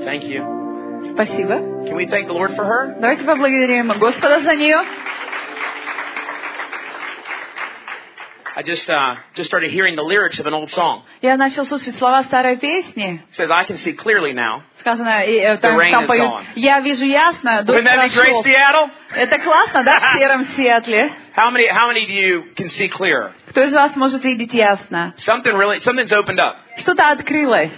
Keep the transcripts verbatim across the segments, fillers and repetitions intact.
Thank you. Спасибо. Can we thank the Lord for her? Давайте поблагодарим Господа за нее. I just uh, just started hearing the lyrics of an old song. Я начал слушать слова старой песни. It says, I can see clearly now. Сказано, и, э, The там, rain там is поют, gone. я вижу ясно, дождь Wouldn't that be прошел. great, Seattle? Это классно, да, в сером Сиэтле? How many how many of you can see clearer? Кто из вас может видеть ясно? Something really something's opened up. Что-то открылось.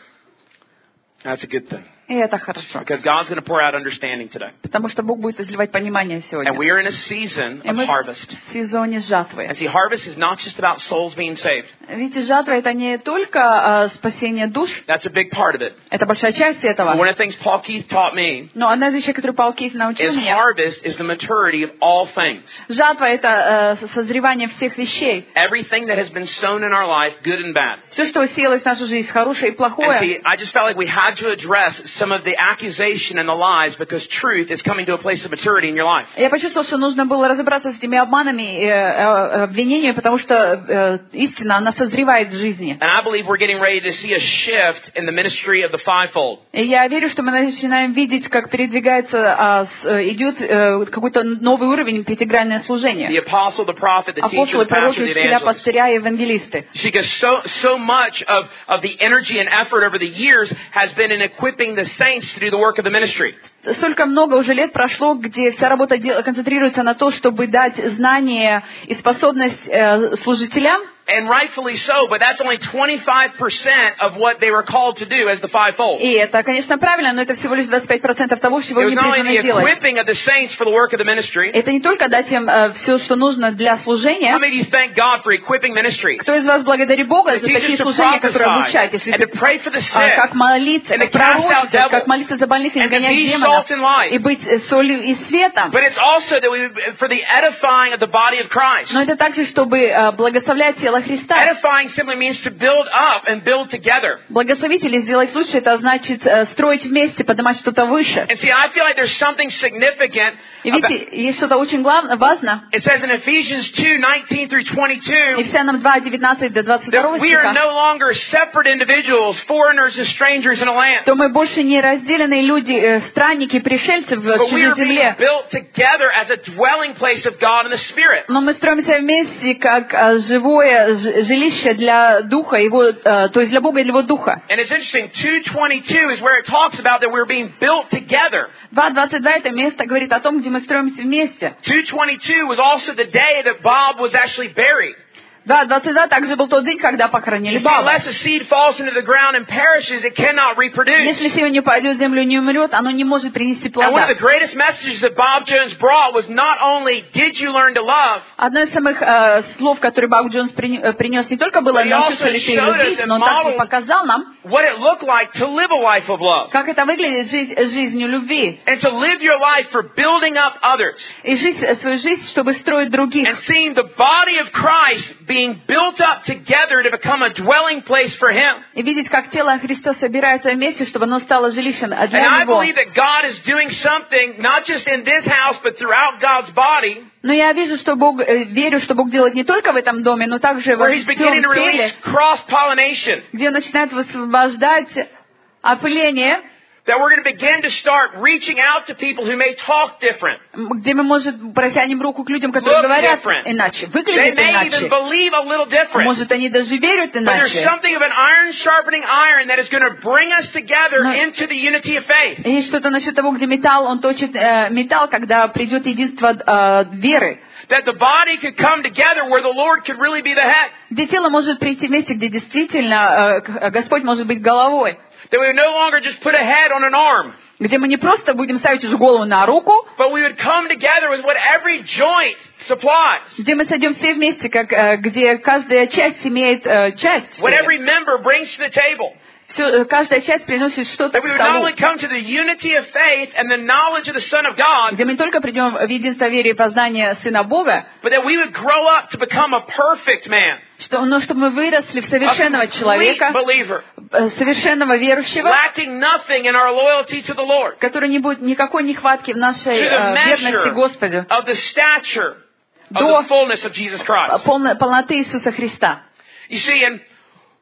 That's a good thing. И это хорошо. Because God's going to pour out understanding today. Потому что Бог будет изливать понимание сегодня. And we are in a season И of мы harvest. в сезоне жатвы. And see, harvest is not just about souls being saved. Видите, жатва это не только э, спасение душ, That's a big part of it. это большая часть этого. But one of the things Paul Keith taught me Но одна из вещей, которую Павел Кейс научил is меня, harvest is the maturity of all things. жатва это э, созревание всех вещей. Everything that has been sown in our life, good and bad. Все, что усеялось в нашу жизнь, хорошее и And плохое. see, I just felt like we had to address some of the accusations and the lies because truth is coming to a place of maturity in your life. Я почувствовала, что нужно было разобраться с этими обманами и э, обвинениями, потому что э, истина, она созревает в жизни. And I believe we're getting ready to see a shift in the ministry of the fivefold. И я верю, что мы начинаем видеть, как передвигается, а, с, э, идет э, какой-то новый уровень пятигранное служение. The apostle, the prophet, the teacher, Апостолы, the pastor, пророки, the учителя, evangelist. пастыря и евангелисты. See, because so, so much of, of the energy and effort over the years has been in equipping the saints to do the work of the ministry. Столько много уже лет прошло, где вся работа дел- концентрируется на то, чтобы дать знания и способность э, служителям. And rightfully so, but that's only twenty-five percent of what they were called to do as the fivefold. И это, конечно, правильно, но это всего лишь двадцать пять процентов того, чего It was они not only призваны the делать. equipping of the saints for the work of the ministry. Это не только дать им э, все, что нужно для служения. How many of you thank God for equipping ministries? Кто из вас благодарит Бога за To teach такие us to служения, которые prophesy, обучают, если and to ты, pray for the а, sick, как молиться, and to как cast out пророчествовать, как devils, молиться за больных и and to изгонять be демонов, salt and light. и быть э, солью и светом. But it's also that we, for the edifying of the body of Christ. Но это также, чтобы э, благословлять тело Христа. Edifying simply means to build up and build together. Благословить или сделать лучше, это значит э, строить вместе, поднимать что-то выше. And see, I feel like there's something significant. И About, видите, есть что-то очень главное, важно. it says in Ephesians two nineteen through twenty-two Ефесянам два, девятнадцать до двадцать два that we are стиха, no longer separate individuals, foreigners and strangers in a land. то мы больше не разделенные люди, э, странники, пришельцы в But we чужой are being земле. built together as a dwelling place of God in the Spirit. Но мы строимся вместе как э, живое ж- жилище для Духа, его, э, то есть для Бога и для Его Духа. And it's interesting, two twenty-two is where it talks about that we're being built together. два двадцать два это место говорит о том, где мы строимся вместе. two twenty-two was also the day that Bob was actually buried. два двадцать два также был тот день, когда похоронили You see, Баба. unless a seed falls into the ground and perishes, it cannot reproduce. Если семя не упадет в землю и не умрет, оно не может принести And one of плода. the greatest messages that Bob Jones brought was not only did you learn to love, Одно из самых э, слов, которые Боб Джонс прин- принес, не только было But he научиться also ли ты showed us любить, and но он также modeled показал нам, what it looked like to live a life of love. как это выглядит жизнь, жизнью любви. And to live your life for building up others. И жить э, свою жизнь, чтобы строить других. And seeing the body of Christ being built up together to become a dwelling place for Him. И видеть, как тело Христа собирается вместе, чтобы оно стало жилищем And для I Него. believe that God is doing something, not just in this house, but throughout God's body, Но я вижу, что Бог, э, верю, что Бог делает не только в этом доме, но также во where He's всем beginning to release теле, cross-pollination. где Он начинает высвобождать опыление, That we're going to begin to start reaching out to people who may talk different. где мы, может, протянем руку к людям, которые Look говорят different. иначе, They выглядят may even иначе. believe a little different. Может, они даже верят But there's иначе. something of an iron sharpening iron that is going to bring us together Но- into the unity of faith. Есть что-то насчет того, где металл, он точит э, металл, когда придет единство э, веры. That the body could come together where the Lord could really be the head. Где тело может прийти вместе, где действительно э, к- Господь может быть головой. That we would no longer just put a head on an arm, Где мы не просто будем ставить уже голову на руку, but we would come together with what every joint supplies. где мы сойдем все вместе, как, э, где каждая часть имеет э, часть. What every member brings to the table. Все, э, каждая часть приносит что-то That we к would not столу. only come to the unity of faith and the knowledge of the Son of God, Где мы не только придем в единство веры и познание Сына Бога, but that we would grow up to become a perfect man, что, но чтобы мы выросли в a совершенного complete человека, believer, э, совершенного верующего, lacking nothing in our loyalty to the Lord, который не будет никакой нехватки в нашей to the э, верности measure Господу, of the stature of до the fullness of Jesus Christ. полно- полноты Иисуса Христа. You see, and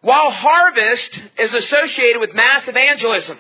While harvest is associated with mass evangelism,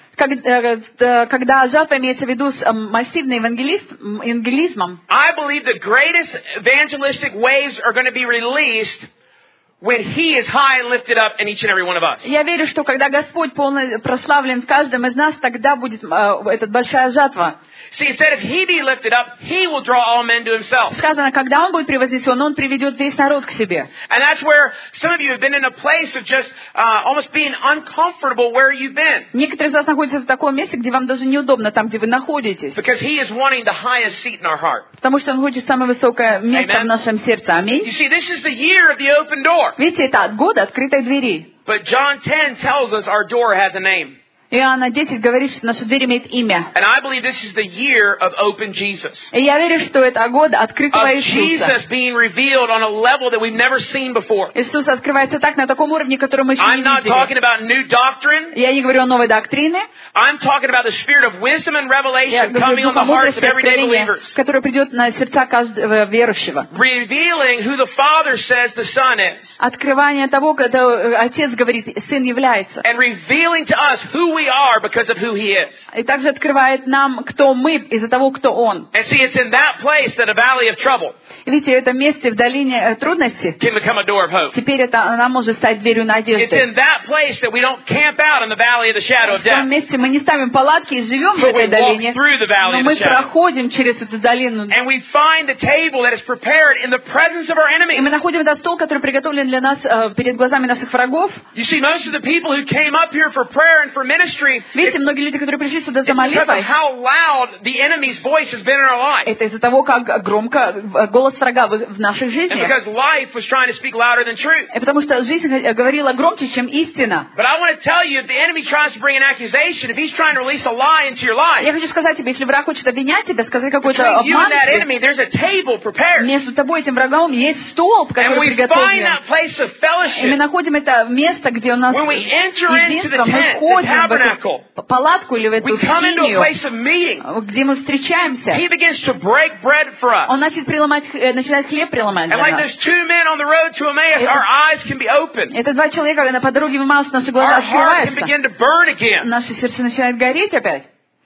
Когда жатва имеется в виду с массивным евангелизмом, I believe the greatest evangelistic waves are going to be released when He is high and lifted up in each and every one of us. я верю, что когда Господь полный прославлен в каждом из нас, тогда будет э, эта большая жатва. See, it said if He be lifted up, He will draw all men to Himself. Сказано, когда Он будет превознесен, Он приведет весь народ к себе. And that's where some of you have been in a place of just uh, almost being uncomfortable where you've been. Некоторые из вас находятся в таком месте, где вам даже неудобно, там, где вы находитесь. Because He is wanting the highest seat in our heart. Потому что Он хочет самое высокое место Amen. в нашем сердце. Аминь. You see, this is the year of the open door. Видите, это от года открытой двери. But John ten tells us our door has a name. Иоанна десять говорит, что наша дверь имеет имя. And I believe this is the year of open Jesus. И я верю, что это год открытого Of Иисуса. Jesus being revealed on a level that we've never seen before. Иисус открывается так, на таком уровне, который мы еще не I'm not видели. talking about new doctrine. Я не говорю о новой доктрине. I'm talking about the spirit of wisdom and Я revelation говорю coming on духа the hearts of мудрости, everyday откровения, believers. которое придет на сердца каждого верующего. Revealing who the Father says the Son is. Открывание того, когда Отец говорит, Сын является. And revealing to us who we are because of who He is. И также открывает нам, кто мы, из-за того, кто Он. And see, it's in that place that a valley of trouble Видите, это месте в долине э, трудностей. can become a door of hope. Теперь это, она может стать дверью It's надежды. in that place that we don't camp out in the valley of the shadow of В том death. месте мы не ставим палатки и живем в But we этой walk долине, through the valley но of мы the shadow. проходим через эту долину. And we find the table that is prepared in the presence of our И enemies. мы находим этот стол, который приготовлен для нас э, перед глазами наших врагов. You see, most of the people who came up here for prayer and for ministry, Видите, многие люди, которые пришли сюда за it's because of молитвой, how loud the enemy's voice has been in our life. это из-за того, как громко голос врага в в наших And жизнях. because life was trying to speak louder than truth. И потому что жизнь говорила громче, чем истина. But I want to tell you, if the enemy tries to bring an accusation, if he's trying to release a lie into your life, Я хочу сказать тебе, если враг хочет обвинять тебя, сказать какой-то between you обман, and that enemy, there's a table prepared. между тобой и этим врагом есть стол, And который we find приготовлен. that place of И мы fellowship находим это место, где у нас when we enter into the единство, мы tent, the входим в tabernacle. эту палатку или в эту We come into a скинию, place of meeting. где мы встречаемся. He begins to break bread for us. Он начинает, преломать, э, начинает хлеб преломать And для like нас. there's two men on the road to Emmaus, our eyes can be opened. Это два человека, когда по дороге в Эмаус наши глаза Our heart can открываются. begin to burn again. Наши сердца начинают гореть опять.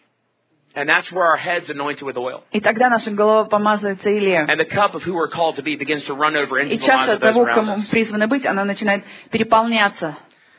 And that's where our head's anointed with oil. И тогда наша голова помазывается Илия. And the cup of who we're called to be begins to run over into И the lives чаша of those того, around кому us. призвано быть, она начинает переполняться.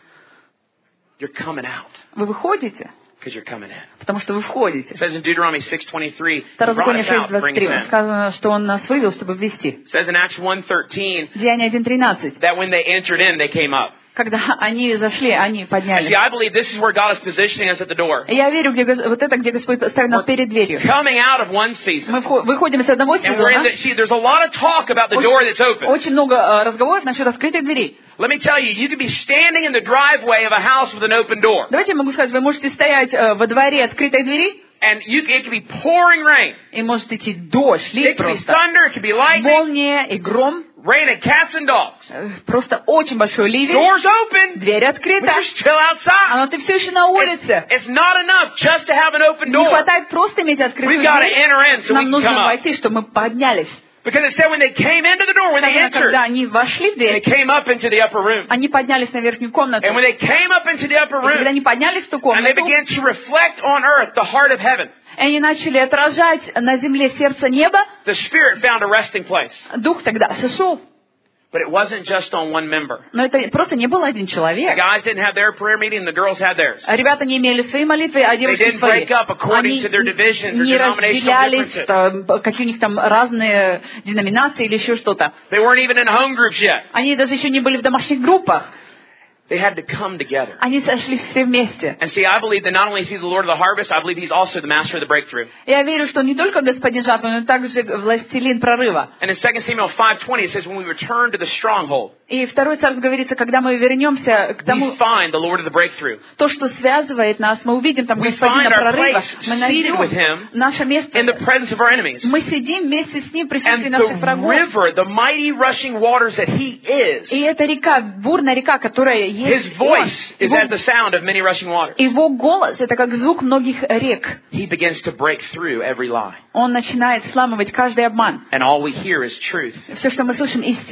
You're coming out Вы выходите, because you're coming in. потому что вы входите. It says in Deuteronomy six twenty-three, He brought Второзаконие us шесть out to двадцать bring три. us in. Сказано, что Он нас вывел, чтобы ввести. It says in Acts one thirteen Деяние один тринадцать. that when they entered in, they came up. Когда они зашли, они And поднялись. see, I believe this is where God is positioning us at the door. И я верю, где, Гос- вот это, где Господь ставит нас перед дверью. Coming out of one season. Мы вхо- выходим из одного And we're in сезона. the, see, there's a lot of talk about the door that's open. Очень много э, разговоров насчет открытой двери. Let me tell you, you could be standing in the driveway of a house with an open door. Давайте я могу сказать, вы можете стоять э, во дворе открытой двери, And you, it could be pouring rain. и может идти дождь, It лить could be просто. thunder, it could be lightning, Молния и гром. rain at cats and dogs. Э, Просто очень большой ливень. Doors open, Дверь but открыта. you're still outside. А но ты все еще на It's, улице. it's not enough just to have an open Не door. хватает просто иметь открытую We've got to дверь. enter in so we Нам can come нужно up. войти, чтобы мы поднялись. Because it said when they came into the door, when they Сказано, когда entered, они вошли в they дверь, came up into the upper room. они поднялись на верхнюю комнату. And when they came up into the upper И когда room, они поднялись в ту and they комнату, began to reflect on earth the heart of heaven, они начали отражать на земле сердце неба, the Spirit found a resting place. Дух тогда сошел. But it wasn't just on one member. Но это просто не был один The человек. guys didn't have their prayer meeting, the girls had theirs. Ребята не имели свои молитвы, а They девушки didn't свои. break up according Они to their divisions or не denominational разделялись, differences. там, какие у них там разные деноминации или еще что-то. They weren't even in home groups yet. Они даже еще не были в домашних группах. They had to come together. Они сошлись все вместе. And see, I believe that not only is He the Lord of the harvest, I believe He's also the master of the breakthrough. Я верю, что не только господин жатвы, но также властелин прорыва. And in Second Samuel five twenty, it says, when we return to the stronghold, И второй царств говорится, когда мы вернемся к тому, we find the Lord of the breakthrough. то, что связывает нас, мы увидим там We господина find our прорыва, place мы seated with найдем him наше место. In the presence of our enemies. Мы сидим вместе с ним в присутствии And наших the врагов. river, the mighty rushing waters that He is, И эта река, бурная река, которая His есть, voice is его, as the sound of many rushing waters. его голос, это как звук многих рек. He begins to break through every lie. Он начинает сламывать каждый обман. And all we hear is truth. Все, что мы слышим, истина.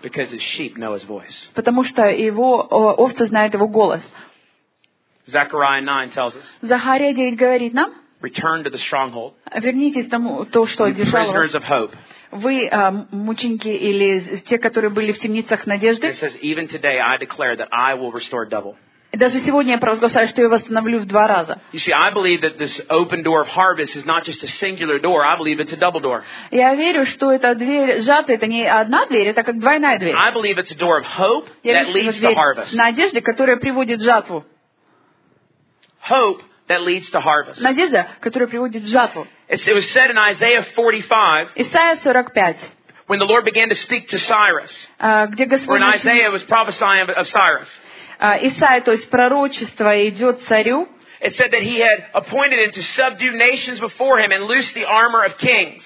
Because his sheep know his voice. Потому что его о, овцы знают его голос. Zechariah nine tells us, Захария девять говорит нам: return to the stronghold, вернитесь к тому, то, что you держало вас. prisoners of hope. Вы а, мученики или те, которые были в темницах надежды. It says, even today I declare that I will restore double. И даже сегодня я провозглашаю, что я восстановлю в два раза. You see, I believe that this open door of harvest is not just a singular door. I believe it's a double door. Я верю, что эта дверь сжатая, это не одна дверь, это как двойная дверь. I believe it's a door of hope Я that верю, leads что to это harvest. дверь надежды, которая приводит в жатву. Hope that leads to harvest. Надежда, которая приводит в жатву. It's, it was said in Isaiah forty-five, Исайя сорок пять, when the Lord began to speak to Cyrus, а, где Господь... when начи- Isaiah was prophesying of, of Cyrus. а, Исайя, то есть пророчество, идет царю. It said that he had appointed him to subdue nations before him and loose the armor of kings.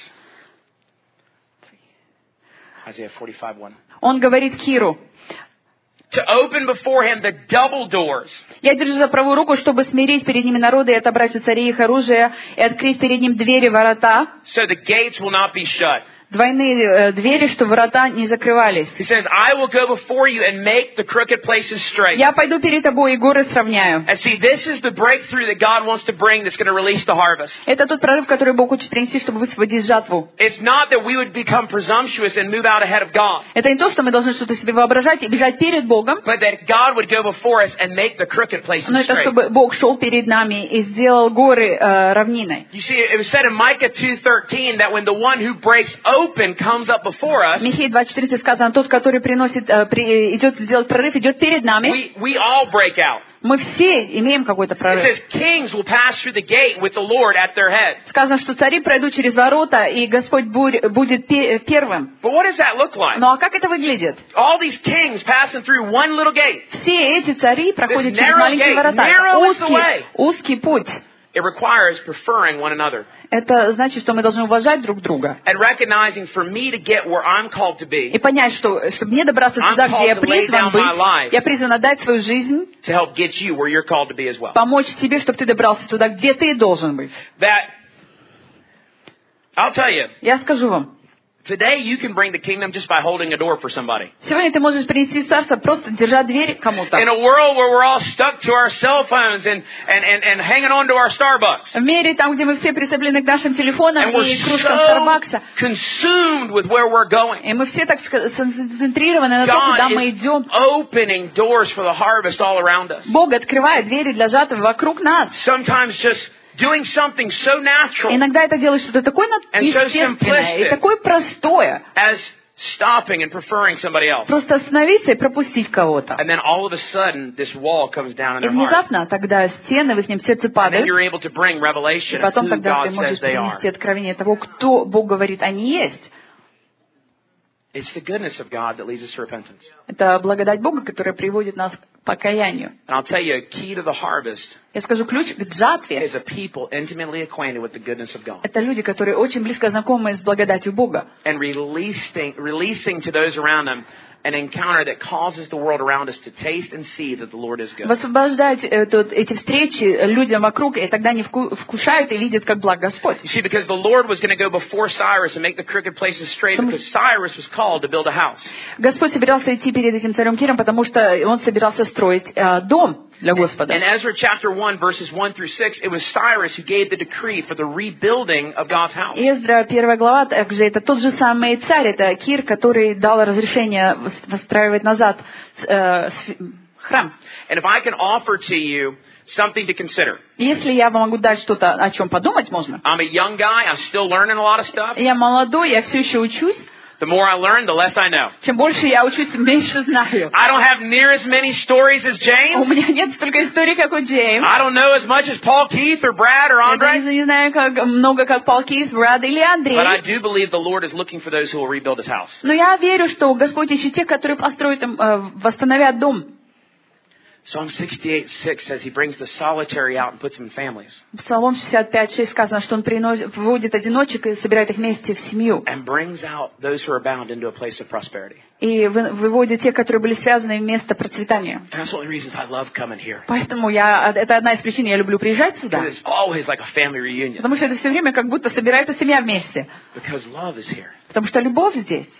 Isaiah forty-five one. Он говорит Киру: To open before him the double doors. «Я держу за правую руку, чтобы смирить перед ними народы и отобрать у царей их оружие, и открыть перед ним двери ворота». So the gates will not be shut. Двойные э, двери, чтобы ворота не закрывались. He says, I will go before you and make the crooked places straight. Я пойду перед тобой и горы сравняю. And see, this is the breakthrough that God wants to bring that's going to release the harvest. Это тот прорыв, который Бог хочет принести, чтобы высвободить жатву. It's not that we would become presumptuous and move out ahead of God, Это не то, что мы должны что-то себе воображать и бежать перед Богом, but that God would go before us and make the crooked places но это straight. чтобы Бог шел перед нами и сделал горы э, равниной. You see, it was said in Micah two thirteen that when the one who breaks open comes up before us, Михея два четырнадцать сказано: тот, который приносит, э, при, идет сделать прорыв, идет перед нами. we, we all break out. Мы все имеем какой-то It прорыв. says kings will pass through the gate with the Lord at their head. Сказано, что цари пройдут через ворота, и Господь бур- будет пе- первым. But what does that look like? Ну а как это выглядит? All these kings passing through one little gate. Все эти цари проходят This через narrow маленькие gate, ворота. narrow is the Узкий, way. узкий путь. It requires preferring one another Это значит, что мы должны уважать друг друга. and recognizing for me to get where I'm called to И be, понять, что чтобы мне добраться I'm туда, где я called to lay призван down my быть, life. я призван отдать свою жизнь, to help get you where you're called to be as well. помочь тебе, чтобы ты добрался туда, где ты должен быть. That, I'll tell you, Я скажу вам, today you can bring the kingdom just by holding a door for somebody. сегодня ты можешь принести царство, просто держа дверь кому-то. In a world where we're all stuck to our cell phones and, and, and, and hanging on to our Starbucks. В мире, там, где мы все прицеплены к нашим телефонам And we're и кружкам so Старбакса, consumed with where we're going. и мы все так ска- сконцентрированы на том, куда God мы is идем. opening doors for the harvest all around us. Бог открывает двери для жатвы вокруг нас. Sometimes just doing something so natural Иногда это делает что-то такое And so естественное и simplistic. такое простое. as stopping and preferring somebody else. Просто остановиться и пропустить кого-то. And then all of a sudden, this wall comes down in И their heart. внезапно тогда стены в ним сердце And then падают, you're able to bring и revelation of потом who тогда ты God says можешь they are. принести откровение того, кто Бог говорит, они есть. It's the goodness of God that leads us to repentance. Это благодать Бога, которая приводит нас к покаянию. And I'll tell you, a key to the harvest Я скажу, ключ к жатве is a people intimately acquainted with the goodness of God. — это люди, которые очень близко знакомы с благодатью Бога. And releasing, releasing to those around them an encounter that causes the world around us to taste and see that the Lord is good. Высвобождать этот- эти встречи людям вокруг, и тогда они вку- вкушают и видят, как благ Господь. You see, because the Lord was going to go before Cyrus and make the crooked places straight, because Cyrus was called to build a house. Господь собирался идти перед этим царем Киром, потому что он собирался строить э, дом для Господа. In Ezra chapter one, verses one through six, it was Cyrus who gave the decree for the rebuilding of God's house. Ездра, первая глава, также это тот же самый царь, это Кир, который дал разрешение выстраивать назад э, с- храм. And if I can offer to you something to consider. Если я вам могу дать что-то, о чем подумать можно. I'm a young guy. I'm still learning a lot of stuff. Я молодой, я все еще учусь. The more I learn, the less I know. Чем больше я учусь, тем меньше знаю. I don't have near as many stories as У James. меня нет столько историй, как у Джеймса. I don't know as much as Paul Keith or Brad or Я Andre. не знаю как много, как Пол Кис, Брад или Андрей. But I do believe the Lord is looking for those who will rebuild his house. Но я верю, что Господь ищет тех, которые построят, им, э, восстановят дом. Psalm sixty-eight six says he brings the solitary out and puts them in families. Псалом шестьдесят пять шесть сказано, что он приносит, выводит одиночек и собирает их вместе в семью. And brings out those who are bound into a place of prosperity. И вы- выводит тех, которые были связаны в место процветания. And that's one of the reasons I love coming here. Поэтому я, это одна из причин, я люблю приезжать сюда. Because it's always like a family reunion. Потому что это все время как будто собирается семья вместе. Because love is here. Потому что любовь здесь.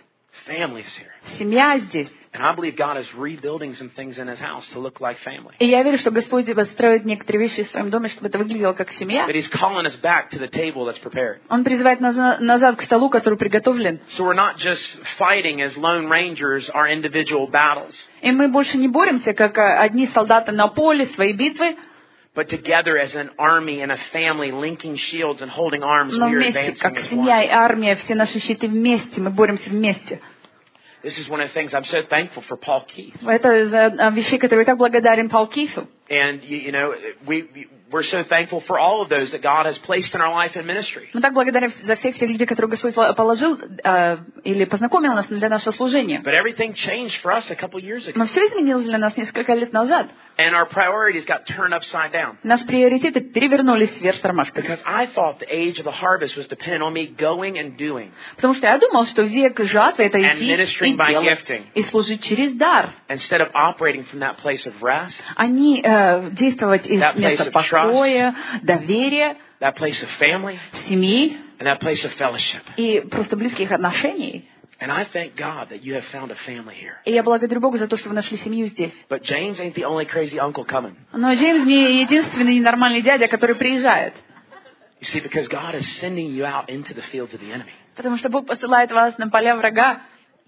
Family's here. Семья здесь. And I believe God is rebuilding some things in His house to look like family. И я верю, что Господь построит некоторые вещи в своем доме, чтобы это выглядело как семья. That He's calling us back to the table that's prepared. Он призывает нас назад к столу, который приготовлен. So we're not just fighting as lone rangers our individual battles. И мы больше не боремся, как одни солдаты на поле, своей битвы, but together as an army and a family, linking shields and holding arms, но we are вместе, advancing как as семья и one. армия, все наши щиты вместе, мы боремся вместе. This is one of the things I'm so thankful for Paul Keith. Это из вещей, которые я так благодарен Пол Кифу. And, you, you know, we, we're so thankful for all of those that God has placed in our life and ministry. Мы так благодарны за всех тех людей, которые Господь положил э, или познакомил нас для нашего служения. But everything changed for us a couple years ago. Но все изменилось для нас несколько лет назад. And our priorities got turned upside down. Наши приоритеты перевернулись вверх тормашками. Because I thought the age of the harvest was dependent on me going and doing. Потому что я думал, что век жатвы — это And идти ministering и by делать, gifting. и служить через дар. Instead of operating from that place of rest, Они э, действовать из That place места of покоя, доверия, that place of family, семьи and that place of fellowship. и просто близких отношений. And I thank God that you have found a family here. И я благодарю Бога за то, что вы нашли семью здесь. But James ain't the only crazy uncle coming. Но Джеймс не единственный ненормальный дядя, который приезжает. You see, because God is sending you out into the fields of the enemy. Потому что Бог посылает вас на поля врага.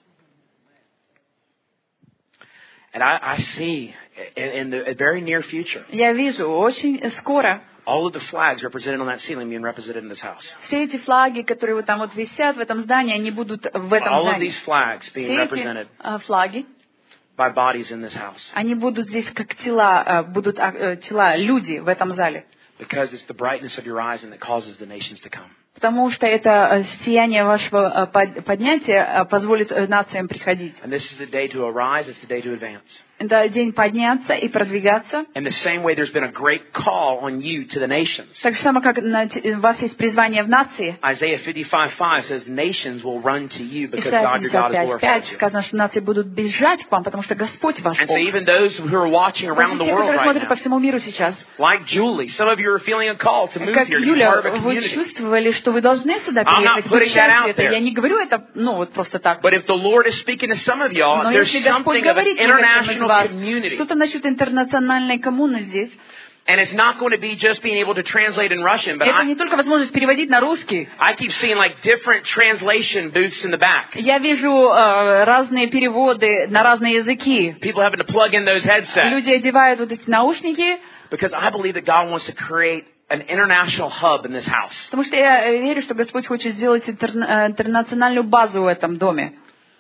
And I, I see in, in the very near future, Я вижу, очень скоро all of the flags represented on that ceiling being represented in this house. все эти флаги, которые вот там вот висят в этом здании, они будут в этом All of здании. these flags being Все represented эти э, флаги, by bodies in this house. они будут здесь как тела, э, будут э, тела, люди в этом зале. Because it's the brightness of your eyes and that causes the nations to come. Потому что это сияние вашего поднятия позволит нациям приходить. And this is the day to arise, it's the day to advance. Это день подняться и продвигаться. In the same way, there's been a great call on you to the nations. Так же самое, как у вас есть призвание в нации. Isaiah fifty-five five says, nations will run to you because Исайя God your God is пятьдесят glorified пять you. сказано, что нации будут бежать к вам, потому что Господь ваш And Бог. so even those who are watching around Даже the те, world которые right смотрят по now, всему миру сейчас. like Julie, some of you are feeling a call to move Как here, to be Юля, part of a вы community. чувствовали, что вы должны сюда I'm not приехать. Вы putting that out частью этого. there. Я не говорю это, ну, вот просто так. But if the Lord is speaking to some of y'all, Но there's если Господь something of an говорит некоторым из international вас, community. что-то насчет интернациональной коммуны здесь, And it's not going to be just being able to translate in Russian, but это I, не только возможность переводить на русский. I keep seeing like different translation booths in the back. Я вижу э, разные переводы на разные языки. People having to plug in those headsets. Люди одевают вот эти наушники, Because I believe that God wants to create an international hub in this house. потому что я верю, что Господь хочет сделать интер- э, интернациональную базу в этом доме.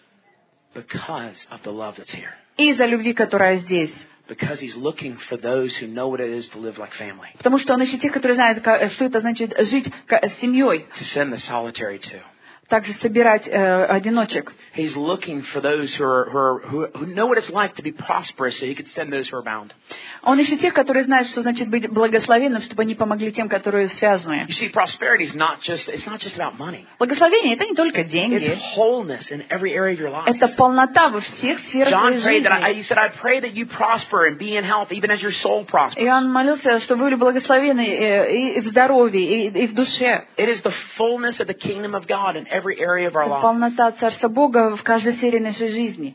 Because of the love that's here. Из-за любви, которая здесь. Because He's looking for those who know what it is to live like family. Потому что Он ищет тех, которые знают, как- что это значит жить ка- с семьей. To send the solitary to. Также собирать э, одиночек. He's looking for those who are, who are who, who know what it's like to be prosperous, so He could send those who are bound. Он ищет тех, которые знают, что значит быть благословенным, чтобы они помогли тем, которые связаны. You see, prosperity is not just it's not just about money. Благословение — это не только It's деньги. wholeness in every area of your life. Это полнота во всех сферах John своей prayed that I, жизни. he said, I pray that you prosper and be in health, even as your soul prospers. Иоанн молился, что вы были благословены и в здоровье, и в душе. It is the fullness of the kingdom of God in every area of our life. Полнота Царства Бога в каждой сфере нашей жизни.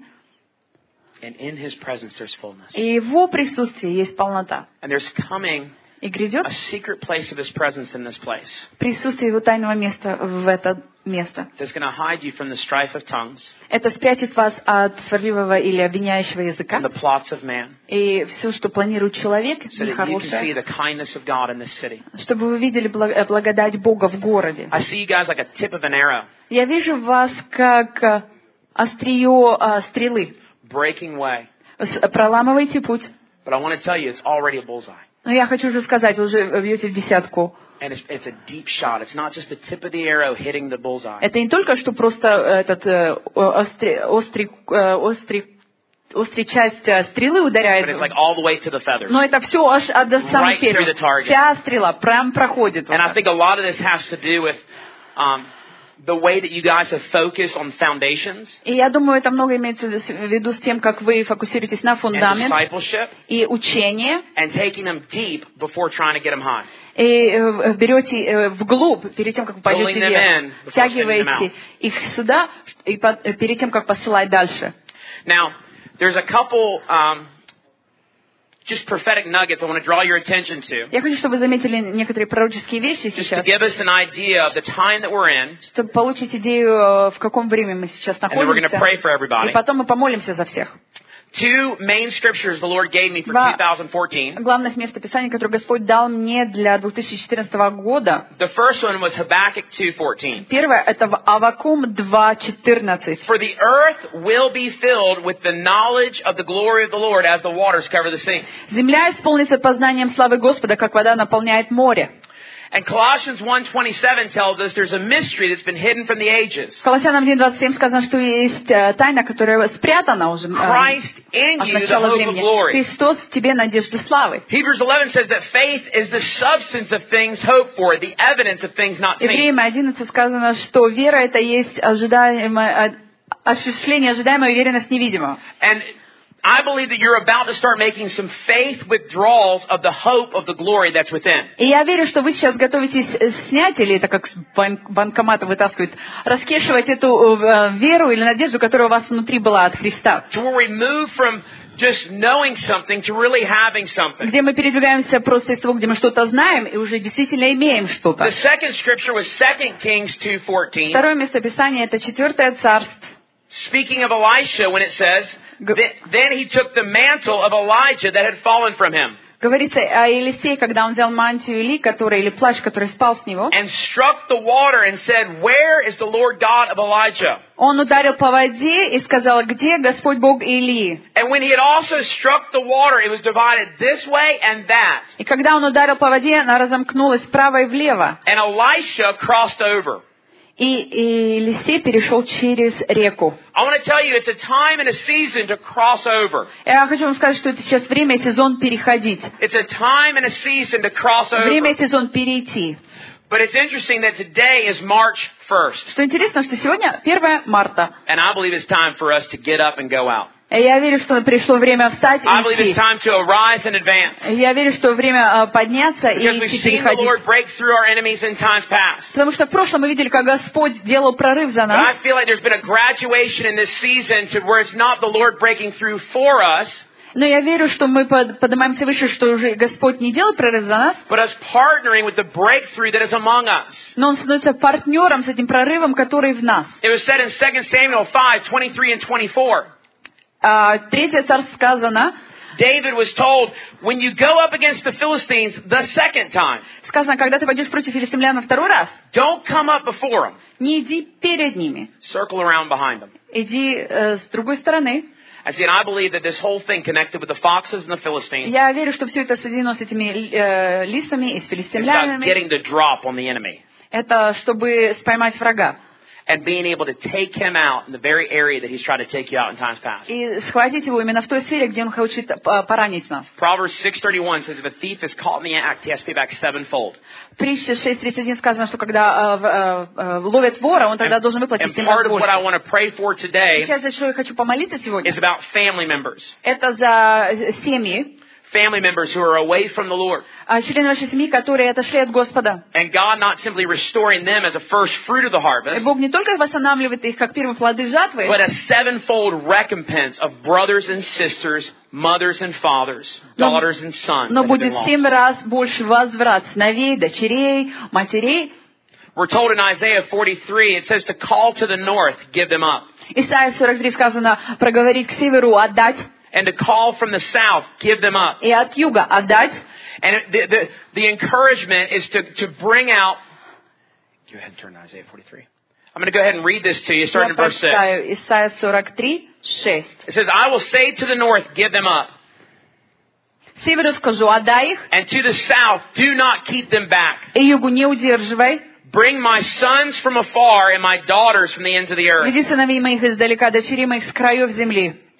And in His presence there's fullness. И Его присутствии есть полнота. And there's coming И грядет a secret place of His presence in this place присутствие Его тайного места в это место. that's going to hide you from the strife of tongues Это спрячет вас от сварливого или обвиняющего языка. and the plots of man, И все, что планирует человек, so that you can see нехорошее, the kindness of God in this city. чтобы вы видели благ- благодать Бога в городе. I see you guys like a tip of an arrow Я вижу вас как э, острие э, стрелы. breaking way. С- Проламывайте путь. But I want to tell you, it's already a bullseye. Но я хочу уже сказать, вы уже бьете в десятку. And it's, it's a deep shot. It's not just the tip of the arrow hitting the bullseye. Это не только что просто этот э, остри, острый, э, острый, острый часть э, стрелы But ударяет, it's like all the way to the feathers. но это все аж от до самой Right through the первой. target. Вся стрела прям проходит. вот And I так. think a lot of this has to do with um, the way that you guys have focused on foundations И я думаю, это много имеется в виду с тем, как вы фокусируетесь на and фундамент discipleship и учение, and taking them deep before trying to get them high. и э, берете э, вглубь, перед тем, как вы пойдете вверх, втягиваете их сюда, и по, э, перед тем, как посылать дальше. Now, there's a couple um, just prophetic nuggets I want to draw your attention to. Я хочу, чтобы вы заметили некоторые пророческие вещи Just to сейчас, give us an idea of the time that we're in. чтобы получить идею, в каком времени мы сейчас And then we're going to находимся. pray for everybody. И потом мы помолимся за всех. Two main scriptures the Lord gave me for Два twenty fourteen. главных места Писания, которые Господь дал мне для две тысячи четырнадцатого года. The first one was Habakkuk two fourteen. Первое — это в Аввакум два четырнадцать. For the earth will be filled with the knowledge of the glory of the Lord as the waters cover the sea. Земля исполнится познанием славы Господа, как вода наполняет море. And Colossians one twenty-seven tells us there's a mystery that's been hidden from the ages. В Колоссянам один двадцать семь сказано, что есть э, тайна, которая спрятана уже э, Christ in от you, the начала hope of времени. glory. Христос в тебе надежда славы. Hebrews eleven says that faith is the substance of things hoped for, the evidence of things not seen. Евреям одиннадцать сказано, что вера — это есть ожидаемое, осуществление ожидаемой, уверенность невидимого. And I believe that you're about to start making some faith withdrawals of the hope of the glory that's within. И я верю, что вы сейчас готовитесь снять, или это как с бан- банкомата вытаскивают, раскешивать эту э, веру или надежду, которая у вас внутри была от Христа. To where we move from just knowing something to really having something. Где мы передвигаемся просто из того, где мы что-то знаем, и уже действительно имеем что-то. The second scripture was Second Kings two fourteen. Второе местописание — это четвертое царство. Speaking of Elisha, when it says, then he took the mantle of Elijah that had fallen from him. Говорится о Елисее, когда он взял мантию Или, который, или плащ, который спал с него. And struck the water and said, where is the Lord God of Elijah? Он ударил по воде и сказал: где Господь Бог Илии? And when he had also struck the water, it was divided this way and that. И когда он ударил по воде, она разомкнулась вправо и влево. And Elisha crossed over. И, и Елисей перешел через реку. I want to tell you, it's a time and a season to cross over. Я хочу вам сказать, что это сейчас время и сезон переходить. It's a time and a season to cross over. Время и сезон перейти. But it's interesting that today is March first. Что интересно, что сегодня первое марта. And I believe it's time for us to get up and go out. Я верю, что пришло время встать и I believe it's идти. time to arise and advance. Я верю, что время подняться и Because we've идти, seen the переходить. Lord break through our enemies in times past. Потому что в прошлом мы видели, как Господь делал прорыв за But нас. I feel like there's been a graduation in this season to where it's not the Lord breaking through for us, Но я верю, что мы под- поднимаемся выше, что уже Господь не делает прорыв за нас, but us partnering with the breakthrough that is among us. но Он становится партнером с этим прорывом, который в нас. It was said in Second Samuel five twenty-three and twenty-four. А, Третье царство сказано, David was told, when you go up against the Philistines the second time, сказано, когда ты пойдешь против филистимлян второй раз, don't come up before them. не иди перед ними, Circle around behind them. иди э, с другой стороны. I see, and I believe that this whole thing connected with the foxes and the Philistines Я верю, что все это соединено с этими э, лисами и с is about филистимлянами. getting the drop on the enemy Это чтобы споймать врага and being able to take him out in the very area that he's tried to take you out in times past. и схватить его именно в той сфере, где он хочет э, поранить нас. Proverbs six thirty-one says, if a thief is caught in the act, he has to pay back sevenfold. В притче шесть тридцать один сказано, что когда э, э, ловят вора, он тогда должен выплатить And семь part раз of what I больше. want to pray for today Сейчас, за что я хочу помолиться сегодня, is about family members. это за семьи, Family members who are away from the Lord. а, члены нашей семьи, которые отошли от Господа. And God not simply restoring them as a first fruit of the И harvest, Бог не только восстанавливает их как первые плоды жатвы, but a sevenfold recompense of brothers and sisters, mothers and fathers, Но- daughters and sons но that have been будет lost. семь раз больше возврат сыновей, дочерей, матерей. We're told in Isaiah forty-three, it says to call to the north, give them up. Исайя сорок три сказано проговорить к северу, отдать, And to call from the south, give them up. и от юга отдать. And it, the, the, the encouragement is to, to bring out... Go ahead and turn to Isaiah forty-three. I'm going to go ahead and read this to you, Я starting in verse six. прочитаю Исайя сорок три, шесть. It says, I will say to the north, give them up. Северу скажу, отдай их, And to the south, do not keep them back. и югу не удерживай. Bring my sons from afar and my daughters from the ends of the earth. Веди сыновей моих издалека, дочерей моих с краев земли.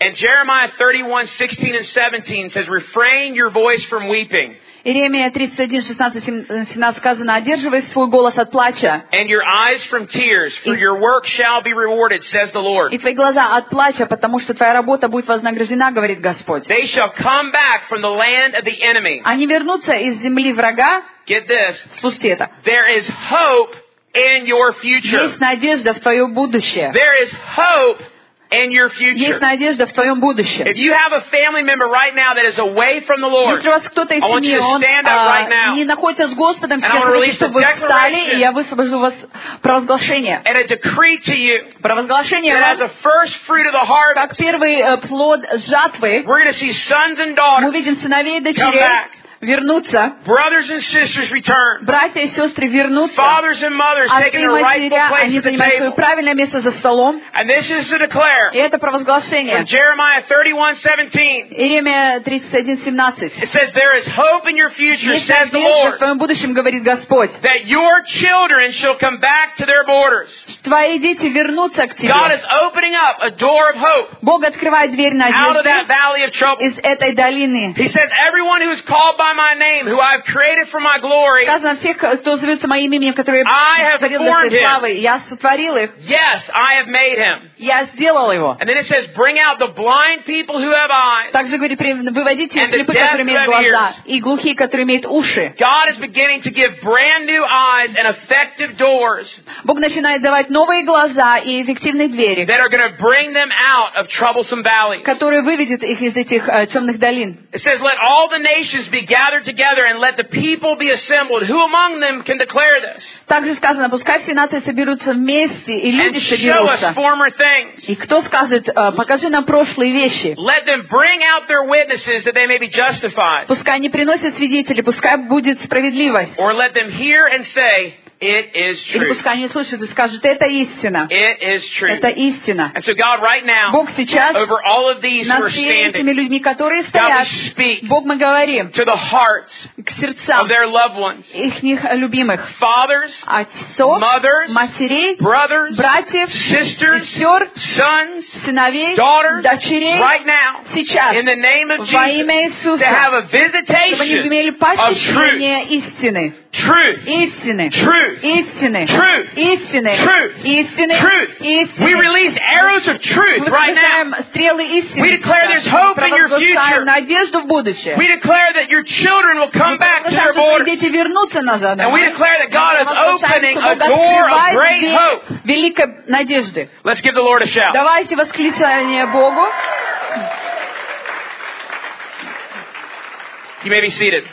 And Jeremiah thirty-one, sixteen and seventeen says, refrain your voice from weeping. Иеремия тридцать один, шестнадцать, семнадцать сказано: «Одерживай свой голос от плача, And your eyes from tears, for your work shall be rewarded, says the Lord. и твои глаза от плача, потому что твоя работа будет вознаграждена, говорит Господь». They shall come back from the land of the enemy. Они вернутся из земли врага, Get this. с пустета. There is hope in your future. Есть надежда в твое будущее. There is hope in your future. Есть надежда в твоем будущем. If you have a family member right now that is away from the Lord, Если у вас кто-то из I want you семьи, to он stand up right а, now. не находится с Господом, And I сейчас wanna я хочу, release чтобы a вы встали, declaration. и я высвобожу вас провозглашение. and a decree to you Провозглашение that as вам, a first fruit of the harvest, как первый э, плод жатвы, we're going to see sons and мы daughters, увидим сыновей и come дочерей back. вернуться, brothers and sisters return, братья и сестры вернутся, fathers and mothers отцы taking и their rightful матеря, place они at the занимают свое table. правильное место за столом. And this is to declare И это from провозглашение. Jeremiah thirty-one seventeen. Иеремия тридцать один, семнадцать. It says, there is hope in your future, Есть says the надежда в Lord, твоем будущем, говорит Господь. that your children shall come back to their borders. Твои дети вернутся к God тебе. is opening up a door of hope Бог открывает дверь out of that надежды valley of trouble. из этой долины. He says, everyone who is called by my name, who I've created for my glory, Сказано: всех, кто зовется моим именем, которые I have сотворил для formed своей him. славы, я сотворил их, yes, I have made him. я сделал его. And then it says, bring out the blind people who have eyes. Также говорит: выводите And the слепых, deaf которые имеют who have глаза, ears. и глухие, которые имеют уши. God is beginning to give brand new eyes and effective doors Бог начинает давать новые глаза и эффективные двери, that are going to bring them out of troublesome valleys. которые выведут их из этих э, темных долин. It says, let all the nations be gathered together and let the people be assembled. Who among them can declare this? Также сказано: пускай все нации соберутся вместе, и And люди show us соберутся. former things. И кто скажет: э, покажи нам прошлые вещи. Let them bring out their witnesses that they may be justified. Пускай не приносят свидетели, пускай будет справедливость. Or let them hear and say, it is Или true. пускай они слышат и скажут: это истина. It is true. Это истина. And so God right now, Бог сейчас over all of these who are над всеми этими standing, людьми, которые God, стоят, we speak Бог, мы говорим to the hearts к of сердцам their loved ones. ихних любимых Fathers, отцов, mothers, матерей, brothers, братьев, sisters, сестер, sons, сыновей, daughters, дочерей, right now, сейчас, in the name of во Jesus, имя to have Иисуса, a чтобы они имели visitation of truth. посещение истины. Truth. Истины. Truth. Истины. Truth. Истины. Truth. Истины. Truth. We Истины. release arrows of truth Мы right now. выпускаем стрелы истины. We declare there's hope in your future. Провозглашаем надежду в будущее. We declare that your children will come Мы back to провозглашаем, their что твои borders. дети вернутся назад. And we declare that God is opening a Бог door of открывает great дверь hope. великой надежды. Let's give the Lord a shout. Давайте восклицание Богу. You may be seated.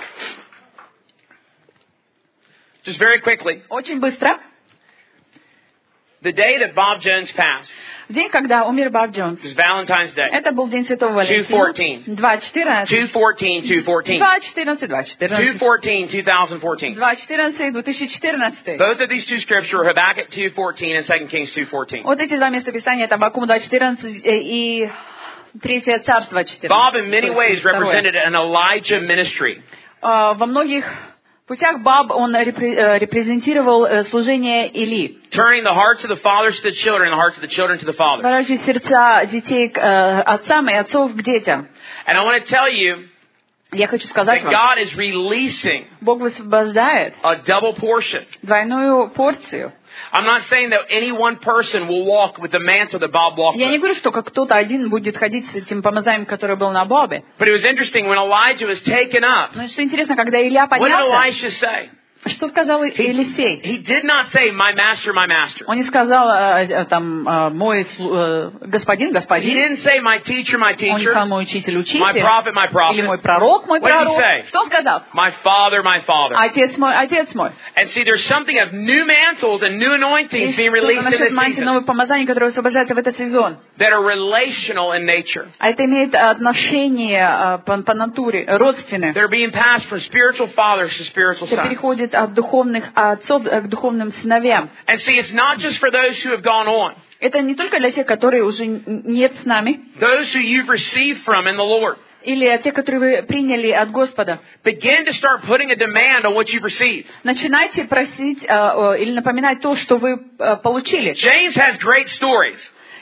Just very quickly. Очень быстро. The day that Bob Jones passed День, когда умер Боб Джонс. was Valentine's Day. Это был день Святого two fourteen. Валентина. два четырнадцать. two fourteen, two fourteen. два четырнадцать, два two четырнадцать. fourteen, twenty fourteen. два четырнадцать, две тысячи четырнадцатый. Both of these two scriptures are Habakkuk two fourteen and Second Kings two fourteen. Вот эти два места Писания, это Аввакум два четырнадцать и Третье Царство четырнадцать. Bob in many То ways есть второе. represented an Elijah ministry. А, Во многих путях Баб, он репре- э, репрезентировал э, служение Или. Turning the hearts of the fathers to the children and the hearts of the children to the fathers. Ворачивая сердца детей к э, отцам и отцов к детям. And I want to tell you Я хочу сказать that вам, God is releasing Бог высвобождает a double portion. двойную порцию. I'm not saying that any one person will walk with the mantle that Bob walked Я не with. говорю, что как кто-то один будет ходить с этим помазанием, которое было на Бобе. But it was interesting when Elijah was taken up. Но что интересно, когда Илья What did поднялся, Elisha say? что сказал Елисей? He did not say, my master, my master. Он не сказал, э, э, там, э, мой слу- э, господин, He господин. didn't say, my teacher, my Он не teacher. сказал, мой учитель, My учитель. prophet, my Или мой prophet. пророк, мой What did he пророк. say? Что он сказал? My father, my father. Отец мой, отец мой. And see, there's something of new mantles and new anointings Есть being что-то released in насчет this мантии season новых помазаний, которые освобождаются в этот сезон. that are relational in nature. А это имеет отношение э, по, по натуре, родственное. They're being passed from spiritual fathers to spiritual Это sons. переходит от духовных отцов к духовным сыновьям. And see, it's not just for those who have gone on, Это не только для тех, которые уже н- нет с нами, those who you've received from in the Lord. или те, которые вы приняли от Господа. Begin to start putting a demand on what you've received. Начинайте просить э, э, или напоминать то, что вы э, получили. James has great stories.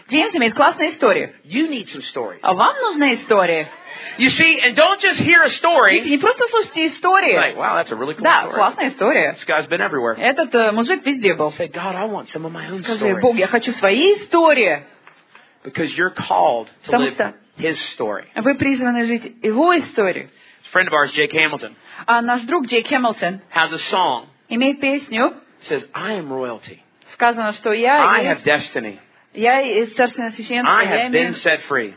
Джеймс имеет классные истории. You need some stories. А вам нужны истории. You see, and don't just hear a Видите, story. не просто слушайте истории. Like, wow, that's a really cool Да, story. классная история. This guy's been everywhere. Этот э, мужик везде был. Say, God, I want some of my own Скажи, stories. Бог, я хочу свои истории. Because you're called to Потому live что His story. вы призваны жить его историю. A friend of ours, Jake Hamilton, А наш друг Джейк Хэмилтон has a song. имеет песню. Says, I am royalty. Сказано, что я, I и- have destiny. я из царственного священства, I я, have been имею- set free.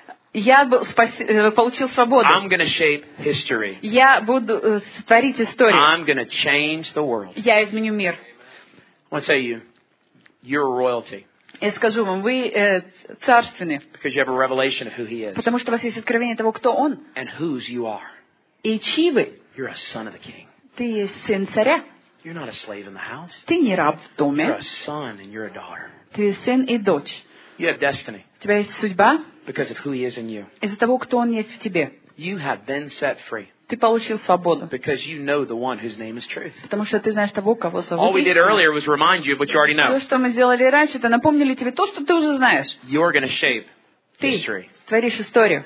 я был спаси- э, получил свободу. I'm going to shape history. Я буду э, творить историю. I'm going to change the world. Я изменю мир. I want to say to you, you're royalty Я скажу вам, вы э, царственны, because you have a revelation of who He is потому что у вас есть откровение того, кто Он and whose you are. и чьи вы. You're a son of the King. Ты есть сын царя. You're not a slave in the house. Ты не раб в You're доме. a son and you're a daughter. Ты сын и дочь. You have destiny У тебя есть судьба because of who He is in you. из-за того, кто Он есть в тебе. You have been set free Ты получил свободу, because you know the one whose name is truth. потому что ты знаешь того, кого All зовут we did истина. earlier was remind you of what you already То, know. что мы сделали раньше, это напомнили тебе то, что ты уже знаешь. You're going to shape Ты history. творишь историю.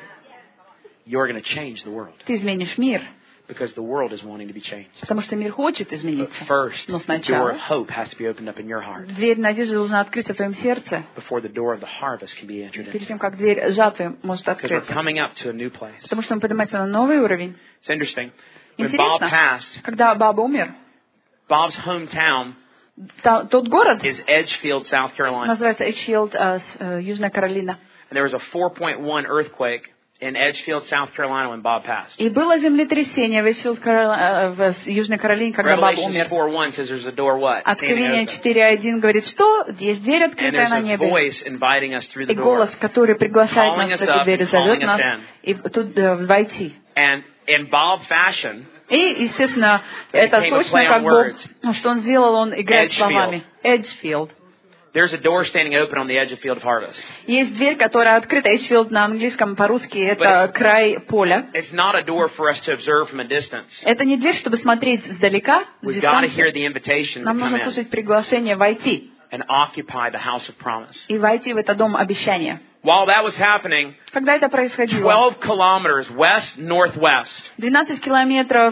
You're going to change the world Ты изменишь мир, because the world is wanting to be changed. потому что мир хочет But измениться. first, Но the door сначала of hope has to be opened up in your heart дверь надежды должна открыться в твоем сердце, before the door of the harvest can be entered перед into. тем, как дверь жатвы может Because we're открыться. coming up to a new place. Потому что мы поднимаемся на новый уровень. It's interesting. When Bob Интересно, passed, когда Баба умер, Bob's hometown та- тот город is Edgefield, South Carolina. называется Эджфилд, а, с- э, Южная Каролина. And there was a four point one earthquake in Edgefield, South Carolina when Bob passed. И было землетрясение в, Эджфилд, Карол- э, в с- Южной Каролине, когда Баба Revelations умер. four one says there's a door what? Standing Откровение open. четыре один говорит, что есть дверь And открытая there's на a небе. voice inviting us through the И door. голос, который приглашает Calling нас us в эту up дверь, and зовет calling нас us in. и тут э, войти. And in Bob fashion, И, естественно, это became a точно play on как Бог, words. что он сделал, он играет Edgefield. словами. Эджфилд. there's a door standing open on the edge of Field of Harvest. Есть дверь, которая открыта. Эджфилд на английском по-русски это край поля. It's not a door for us to observe from a distance. Это не дверь, чтобы смотреть сдалека, с We've got to дистанции. hear the invitation to Нам come нужно in слушать приглашение войти and occupy the house of promise. и войти в этот дом обещания. While that was happening, Когда это происходило? twelve kilometers west northwest, двенадцать километров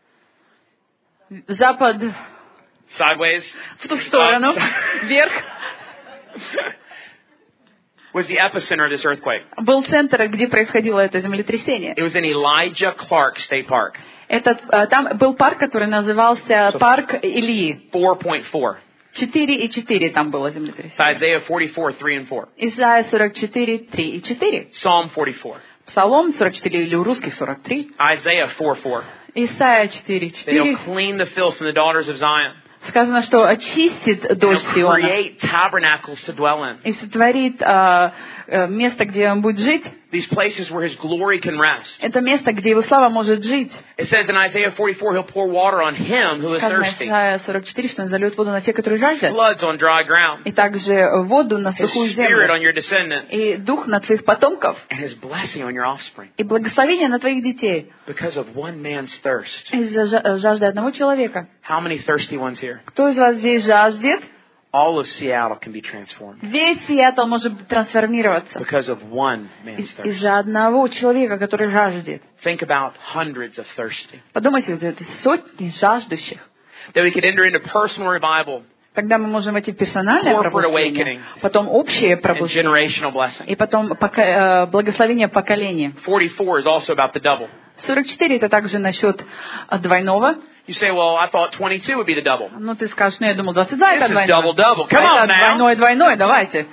запад sideways, в ту сторону, Up. вверх, was the epicenter of this earthquake. был центр, где происходило это землетрясение. It was in Elijah Clark State Park, Этот, э, там был парк, который назывался парк Илии. four point four. четыре и четыре там было It's землетрясение. Isaiah forty-four, three and four. Исайя сорок четыре, три и четыре. Psalm forty-four. Псалом сорок четыре или у русских сорок три. Isaiah four four. Исайя четыре, That четыре. he'll clean the filth from the daughters of Zion. Сказано, что очистит And дочь he'll Сиона create tabernacles to dwell in. и сотворит а, э, место, где он будет жить. These places where his glory can rest. Это место, где его слава может жить. It says in Isaiah forty-four, he'll pour water on him who is Сказано в thirsty. Исайя сорок четыре, что он зальет воду на те, которые жаждут. Floods on dry ground. И также воду на His сухую spirit землю. on your descendants. И дух на твоих потомков. And his blessing on your offspring. И благословение на твоих детей. Because of one man's thirst. Из-за жа- жажды одного человека. How many thirsty ones here? Кто из вас здесь жаждет? All of Seattle can be transformed. Весь Сиэтл может трансформироваться. Because of one man's Из- thirst. Из-за одного человека, который жаждет. Think about hundreds of thirsty. Подумайте, вот это сотни жаждущих. That we could enter into personal revival Тогда мы можем войти в персональное Corporate пробуждение, awakening. потом общее and пробуждение, generational blessing. и потом пока- э, благословение поколения. forty-four is also about the double. сорок четыре это также насчет э, двойного. You say, well, I thought twenty-two would be the double. Ну, ты скажешь, ну, я думал, двадцать два это This is двойное. double-double. Come А on это now. двойное-двойное, давайте.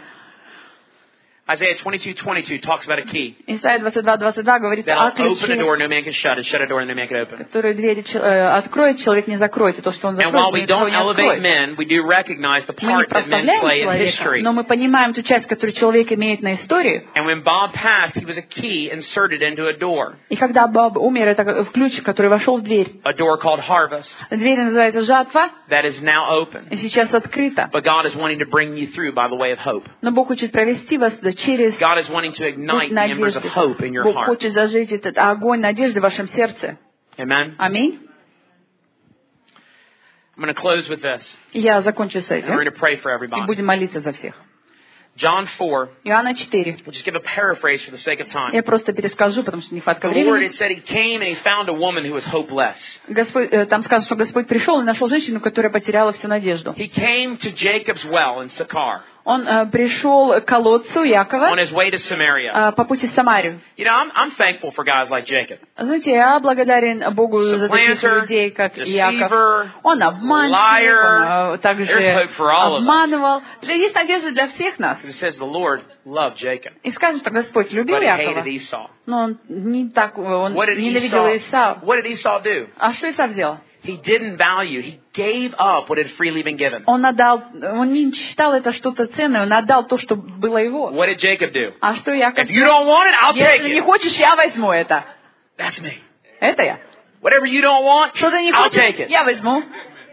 Isaiah twenty-two twenty-two talks about a key. Исайя двадцать два двадцать два говорит о That'll open a door ключе, no man can shut and shut a door no man can open. который двери чел- э, откроет, человек не закроет. И то, что он And while закроет, we никто don't не elevate откроет. men, we do recognize the Мы не part that men прославляем play in человека, history. но мы понимаем ту часть, которую человек имеет на историю. And when Bob passed, he was a key inserted into a door. И когда Боб умер, это ключ, который вошел в дверь. A door called harvest Дверь называется жатва, that is now open. и сейчас открыта. But God is wanting to bring you through by the way of hope. Но Бог хочет провести вас туда через God is wanting to путь ignite the embers of надежды. hope in your Бог heart. хочет зажечь этот огонь надежды в вашем сердце. Amen? Аминь. I'm going to close with this. И я закончу с And we're этим. going to pray for И everybody. будем молиться за всех. John four. Иоанна четыре. We'll just give a paraphrase for the sake of time. Я просто перескажу, потому что нехватка The Lord, времени. it said he came and he found a woman who was hopeless. Господь, э, там сказано, что Господь пришел и нашел женщину, которая потеряла всю надежду. He came to Jacob's well in Sychar Он э, пришел к колодцу Якова on his way to Samaria. э, по пути в Самарию. You know, I'm, I'm thankful for guys like Jacob. Знаете, я благодарен Богу за таких Supplanter, людей, как Иаков. deceiver, Он обманщик, liar. он э, также There's hope for all of us. обманывал. Есть надежда для всех нас. It says the Lord loved Jacob, И сказано, что Господь любил but he Якова, hated Esau. но он не так, он What did ненавидел Esau, Исава. what did Esau do? А что Исав сделал? He didn't value, he gave up what had freely been given. Он отдал, он не считал это что-то ценное, он отдал то, что было его. What did Jacob do? А что Яков If you don't want it, I'll take Если не it. хочешь, я возьму это. That's me. Это я. Whatever you don't want, Что ты не I'll take хочешь, it. я возьму.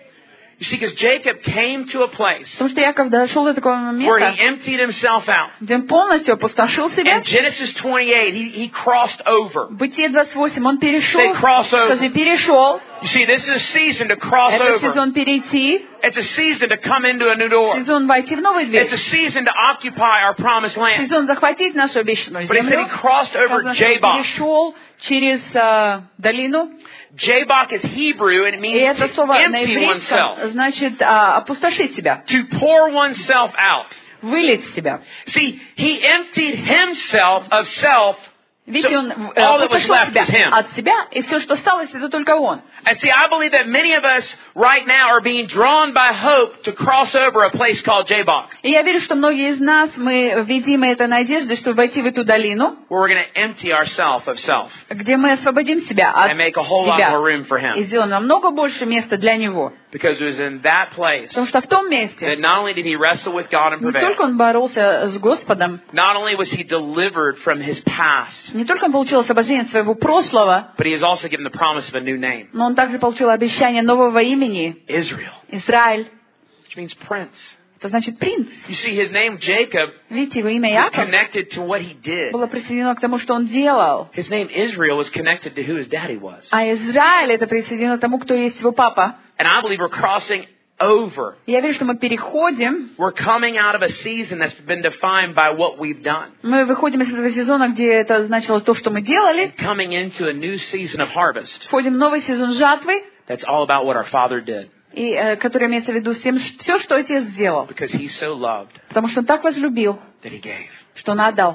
You see, because Jacob came to a place Потому что Яков дошел до такого where момента, he emptied himself out. где он полностью опустошил себя. In Genesis twenty-eight, he, he crossed over. Бытие двадцать восемь, он перешел. Say cross over. Скажи, перешел. You see, this is a season to cross Это over. сезон перейти, It's a season to come into a new door. сезон войти в новую It's дверь, a season to occupy our promised land. сезон захватить нашу обещанную But he said землю. he crossed over Сказано, что он Jabbok. перешел через э, долину. Jabbok is Hebrew and it И means это to слово на empty oneself, еврейском значит а, опустошить себя, to pour oneself out. вылить себя. See, he emptied himself of self. Видите, So, он э, all that was опустошил left себя is him. от себя, и все, что осталось, это только он. And see, I believe that many of us right now are being drawn by hope to cross over a place called Jabbok, И я верю, что многие из нас, мы ведимы этой надеждой, чтобы войти в эту долину, where we're going to empty ourselves of self где мы освободим себя от and make a whole lot себя more room for и him. сделаем намного больше места для него. Because it was in that place Потому что в том that месте not only did he wrestle with God and не prevail, только он боролся с Господом, not only was he delivered from his past, не только он получил освобождение своего прошлого, but he is also given the promise of a new name, но он также получил обещание нового имени Israel, Израиль. which means prince. Это значит принц. You see, his name Jacob Видите, его имя was Яков connected to what he did. было присоединено к тому, что он делал. His name Israel was connected to who his daddy was. А Израиль это присоединено к тому, кто есть его папа. And I believe we're crossing over. И я верю, что мы переходим, We're coming out of a season that's been defined by what we've done, мы выходим из этого сезона, где это значило то, что мы делали, coming into a new season of harvest входим в новый сезон жатвы, that's all about what our Father did, и, э, который имеется в виду всем, все, что Отец сделал. because he so loved Потому что он так возлюбил, that he gave. что он отдал.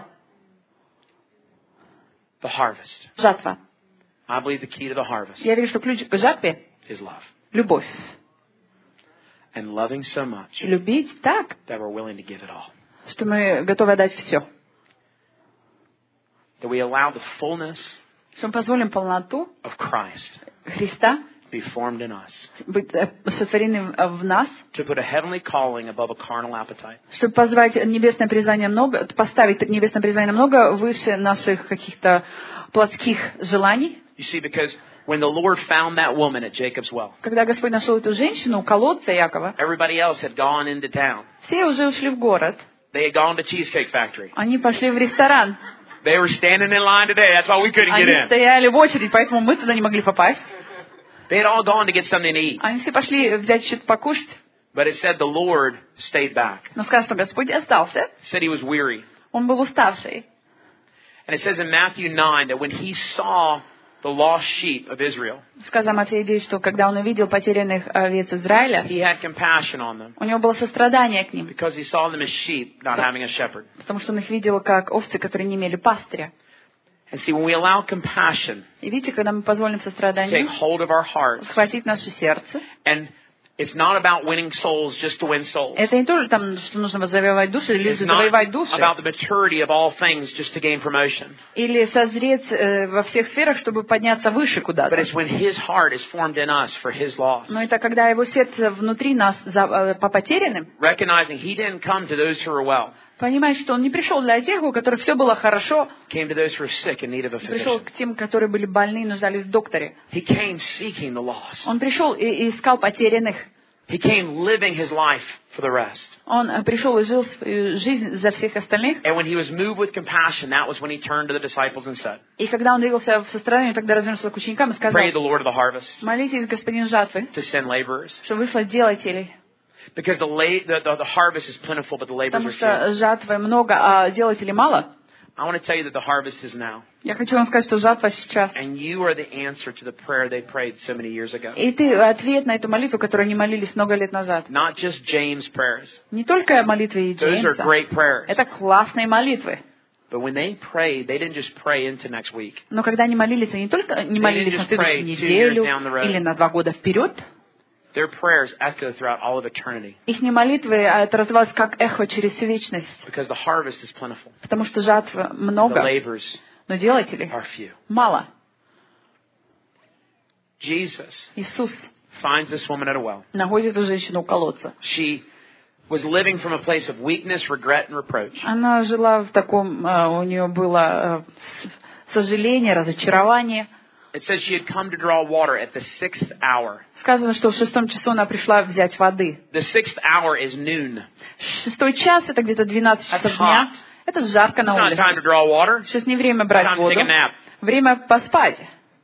The harvest. Жатва. I believe the key to the harvest Я верю, что ключ к жатве is love. — любовь. And loving so much И любить так, that we're willing to give it all. что мы готовы отдать все. That we allow the fullness Что мы позволим полноту of Christ Христа be formed in us. быть э, сотворенным э, в нас, To put a heavenly calling above a carnal appetite. чтобы позвать небесное призвание много, поставить небесное призвание намного выше наших каких-то плотских желаний. You see, because when the Lord found that woman at Jacob's well, Когда Господь нашел эту женщину у колодца Якова, everybody else had gone into town. все уже ушли в город. They had gone to Cheesecake Factory. Они пошли в ресторан. They were standing in line today. That's why we couldn't get Они in. стояли в очередь, поэтому мы туда не могли попасть. They had all gone to get something to eat. Они все пошли взять что-то покушать. But it said the Lord stayed back. Но сказано, что Господь остался. It said he was weary. Он был уставший. And it says in Matthew nine that when he saw the lost sheep of Israel, Сказано Матфея девять, что когда он увидел потерянных овец Израиля, he had compassion on them у него было сострадание к ним, because he saw them as sheep not having a shepherd. потому что он их видел как овцы, которые не имели пастыря. And see, when we allow compassion И видите, когда мы позволим to take состраданию hold of our hearts, схватить наше сердце, and it's not about winning souls just to win souls. это не только там, что нужно завоевать души, или It's not завоевать души, about the maturity of all things just to gain promotion. или созреть э, во всех сферах, чтобы подняться выше But куда-то. it's when his heart is formed in us for his loss. Но это когда его сердце внутри нас за, э, по потерянным, Recognizing he didn't come to those who are well. понимает, что он не пришел для тех, у которых все было хорошо, Came to those who are sick and need of a пришел physician. к тем, которые были больны и нуждались в докторе. He came seeking the lost. Он пришел и, и искал потерянных. He came living his life for the rest. Он э, пришел и жил свою жизнь за всех остальных. And when he was moved with compassion, that was when he turned to the disciples and said, И когда он двигался в сострадании, тогда развернулся к ученикам и сказал: Pray the Lord of the harvest молитесь, господин жатвы, to send laborers. что вышло делателей. Because the, la- the, the, the harvest is plentiful, but the laborers Потому are few. что жатвы много, а делателей мало. I want to tell you that the harvest is now. Я хочу вам сказать, что жатва сейчас. And you are the answer to the prayer they prayed so many years ago. И ты ответ на эту молитву, которую они молились много лет назад. Not just James' prayers. Не только молитвы Those are Джеймса. great prayers. Это классные молитвы. But when they prayed, they didn't just pray into next week. Но когда они молились, они не только не молились на следующую неделю или на два года вперед. Their prayers echo throughout all of eternity. Их молитвы, это раздавалось как эхо через всю вечность. Because the harvest is plentiful. Потому что жатвы много, The laborers но делателей are few. мало. Jesus Иисус finds this woman at a well. находит эту женщину у колодца. She was living from a place of weakness, regret, and reproach. Она жила в таком, у нее было сожаление, разочарование. It says she had come to draw water at the sixth hour. Сказано, что в шестом часу она пришла взять воды. The sixth hour is noon. Шестой час — это где-то двенадцать часов дня. Это жарко на It's not улице. time to draw water. Сейчас не время брать Time to воду. take a nap. Время поспать.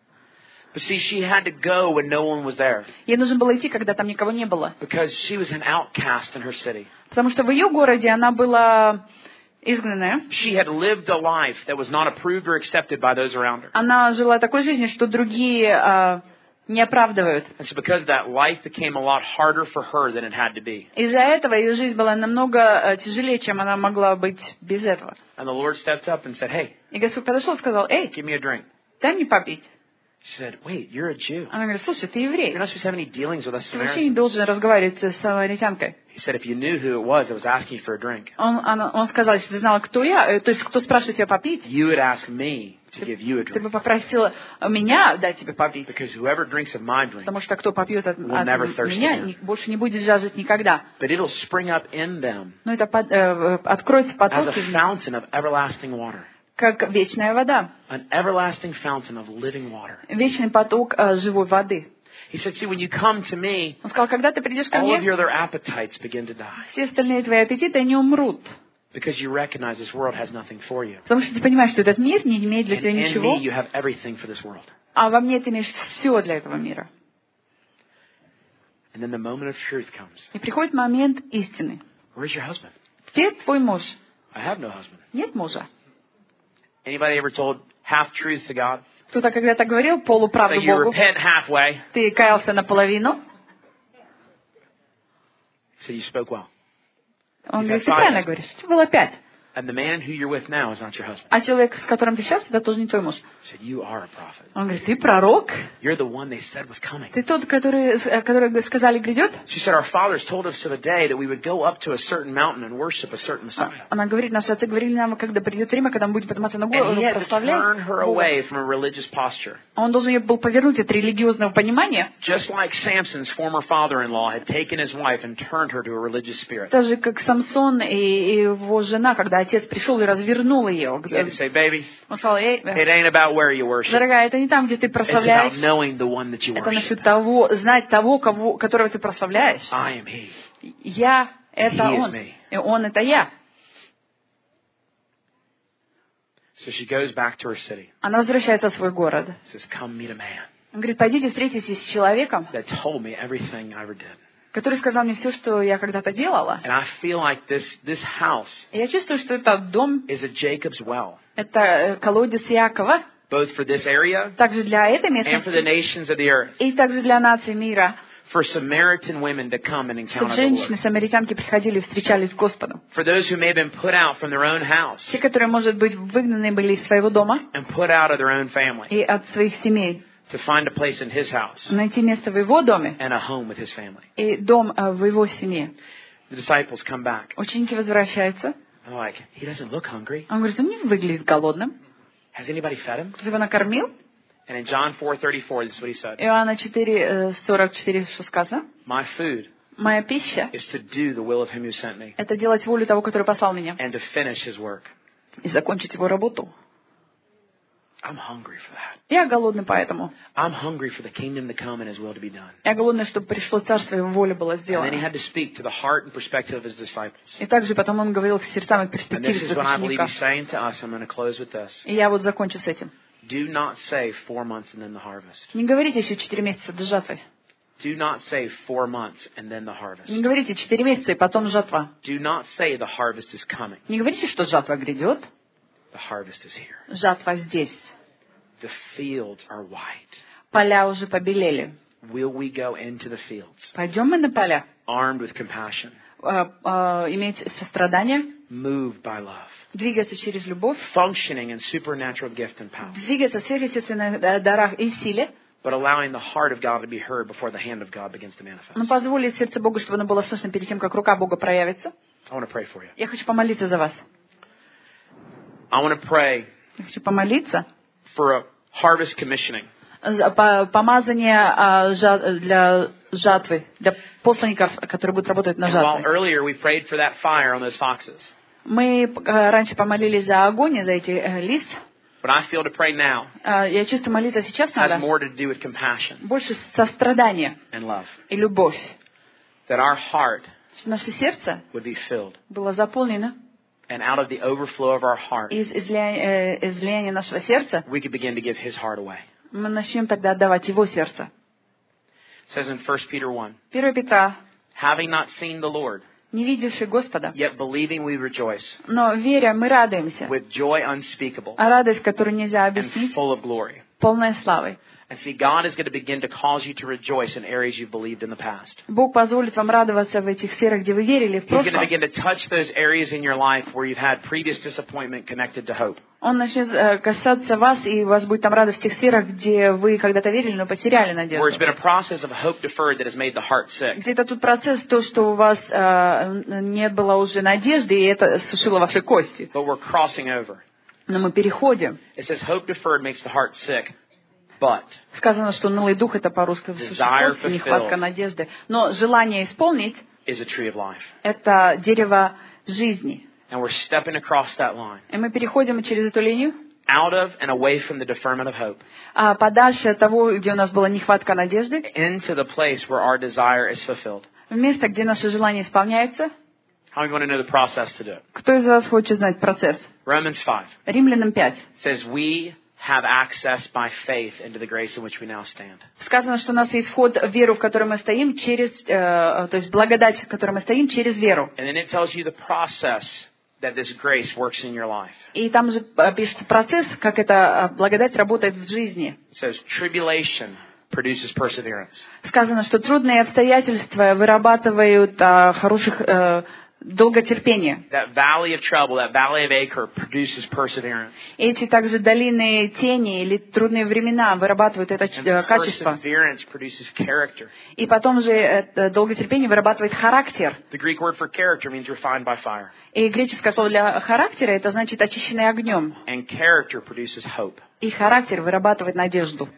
But see, she had to go when no one was there. Ей нужно было идти, когда там никого не было. Because she was an outcast in her city. Потому что в ее городе она была изгнанная. She had lived a life that was not approved or accepted by those around her. Она жила такой жизнью, что другие а, не оправдывают. And so because of that, life became a lot harder for her than it had to be. Из-за этого ее жизнь была намного а, тяжелее, чем она могла быть без этого. And the Lord stepped up and said, hey, И Господь подошел и сказал: эй, give me a drink. дай мне попить. She said, wait, you're a Jew. Она говорит: слушай, ты You're еврей. not supposed to have any dealings with us Ты вообще не Samaritans. должен разговаривать с самаритянкой. He said, if you knew who it was that was asking you for a drink, Он, она, он сказал: если ты знала, кто я, э, то есть кто спрашивает тебя попить, you would ask me to give you a ты бы drink. попросила меня дать тебе попить. Because whoever drinks of my drink, Потому что кто попьет от, Will от never thirst меня, again. не- больше не будет жаждать никогда. but it'll spring up in them Но это под- э, откроется as потоки a в них, fountain of everlasting water. как вечная вода, An everlasting fountain of living water. вечный поток э, живой воды. He said, see, when you come to me, Он сказал: когда ты придешь ко all of мне, your other appetites begin to die. все остальные твои аппетиты, они умрут. Because you recognize this world has nothing for you. Потому что ты понимаешь, что этот мир не имеет для And тебя in ничего, me, you have everything for this world. а во мне ты имеешь все для этого мира. And then the moment of truth comes. И приходит момент истины. Where's your husband? Где твой муж? I have no husband. Нет мужа. Anybody ever told half truths to God? Кто-то когда-то говорил So полуправду you Богу. repent halfway. Ты каялся наполовину. So you spoke well. Он You've говорит: had ты five правильно husbands. говоришь. Тебе было пять. And the man who you're with now is not your husband. А человек, с которым ты сейчас, это тоже не твой муж. He said, you are a prophet. Он говорит: ты пророк. You're the one they said was coming. Ты тот, который, э, который сказали, грядет. She said, our fathers told us of a day that we would go up to a certain mountain and worship a certain Messiah. Она говорит: наши отцы говорили нам, когда придет время, когда мы будем подниматься на And гору, he had to прославлять turn her Бога. away from a religious posture. Он должен ее был повернуть от религиозного понимания, Just like Samson's former father-in-law had taken his wife and turned her to a religious spirit. так же, как Самсон и и его жена, когда отец пришел и развернул ее. He had to say, baby, Он сказал: эй, it ain't about where you worship. дорогая, это не там, где ты It's about прославляешь. knowing the one that you Это worship. насчет того, знать того, кого, которого ты прославляешь. I am he. Я — это He is он. me. И он — это я. So she goes back to her city. Она возвращается в свой город. Says, come meet a man Он говорит: пойдите встретитесь с человеком, that told me everything I ever did. который сказал мне все, что я когда-то делала. And I feel like this, this house И я чувствую, что этот дом is a Jacob's well, — это э, колодец Иакова, both for this area также для этой and for the местности, nations of the earth, и также для нации мира, for Samaritan women to come and чтобы encounter the женщины, Lord, самаритянки приходили и встречались с Господом. for those who may have been put out from their own house Те, которые, может быть, выгнаны были из своего дома and put out of their own family, и от своих семей, to find a place in his house найти место в его доме and a home with his family. и дом э, в его семье. The disciples come back. Ученики возвращаются. They're like, he doesn't look hungry. Он говорит: он не выглядит голодным. Has anybody fed him? Кто его накормил? And in John four thirty-four, this is what he said. Иоанна четыре сорок четыре, что сказано? My food Моя пища is to do the will of him who sent me — это делать волю того, который послал меня, and to finish his work. и закончить его работу. I'm hungry for that. Я голодный поэтому. I'm hungry for the kingdom to come and his will to be done. Я голодный, чтобы пришло царство, и его воля была And then he сделана. had to speak to the heart and perspective of his disciples. И также потом он говорил к сердцам и And перспективе this is своих what I believe учеников. he's saying to us. I'm going to close with this. И я вот закончу с этим. Do not say four months and then the harvest. Не говорите еще четыре месяца до жатвы. Do not say four months and then the harvest. Не говорите четыре месяца и потом жатва. Do not say the harvest is coming. Не говорите, что жатва грядет. The harvest is here. Жатва здесь. The fields are white. Поля уже побелели. Will we go into the fields Пойдем мы на поля. armed with compassion, А, а, иметь сострадание, moved by love, двигаться через любовь, functioning in supernatural gift and power, двигаться в сверхъестественных э, дарах и силе, but allowing the heart of God to be heard before the hand of God begins to но manifest? позволить сердце Бога, чтобы оно было слышно перед тем, как рука Бога проявится. I want to pray for you. Я хочу помолиться за вас. I want to pray Я хочу помолиться for a harvest commissioning. за по- помазание а, жа- для жатвы, для посланников, которые будут работать на And while жатве. earlier we prayed for that fire on those foxes, Мы э, раньше помолились за огонь, и за эти э, лист. but I feel to pray now А, Я чувствую, молиться сейчас has надо more to do with compassion больше сострадания and love. и любовь. That our heart Чтобы наше сердце would be filled. было заполнено, And out of the overflow of our heart, и из излияния, э, излияния нашего сердца we could begin to give His heart away. мы начнем тогда отдавать Его сердце. It says in First Peter one, первое Петра, having not seen the Lord, не видевший Господа, yet believing we rejoice, но веря мы радуемся, with joy unspeakable а радость, которую нельзя and объяснить, full of glory. полная славой. And see, God is going to begin to cause you to rejoice in areas you've believed in the past. Бог позволит вам радоваться в этих сферах, где вы верили в He's going to прошлом. begin to touch those areas in your life where you've had previous disappointment connected to hope. Он начнет э, касаться вас, и у вас будет там радость в тех сферах, где вы когда-то верили, но потеряли Where it's надежду. been a process of hope deferred that has made the heart sick. Где это тут процесс, то, что у вас э, не было уже надежды, и это сушило ваши кости. But we're crossing over. Но мы переходим. It says hope deferred makes the heart sick, but Сказано, что унылый дух — это по-русски Desire кости, нехватка fulfilled. надежды. Но желание исполнить is a tree of life. — это дерево жизни. And we're stepping across that line, И мы переходим через эту линию, out of and away from the deferment of hope, а подальше от того, где у нас была нехватка надежды, into the place where our desire is fulfilled. в место, где наше желание исполняется. How many want to know the process to do it? Кто из вас хочет знать процесс? Romans five Римлянам пять. says we have access by faith into the grace in which we now stand. Сказано, что у нас есть вход в веру, в которой мы стоим, через, э, то есть благодать, в которой мы стоим, через веру. And then it tells you the process that this grace works in your life. И там же э, пишется процесс, как эта э, благодать работает в жизни. It says tribulation produces perseverance. Сказано, что трудные обстоятельства вырабатывают э, хороших э, долготерпение. That valley of trouble, that valley of Acre produces perseverance. Эти также долины тени или трудные времена вырабатывают это And э, качество. perseverance produces character. И потом же это долготерпение вырабатывает характер. The Greek word for character means refined by fire. И греческое слово для характера — это значит очищенный огнем. And character produces hope. И характер вырабатывает надежду.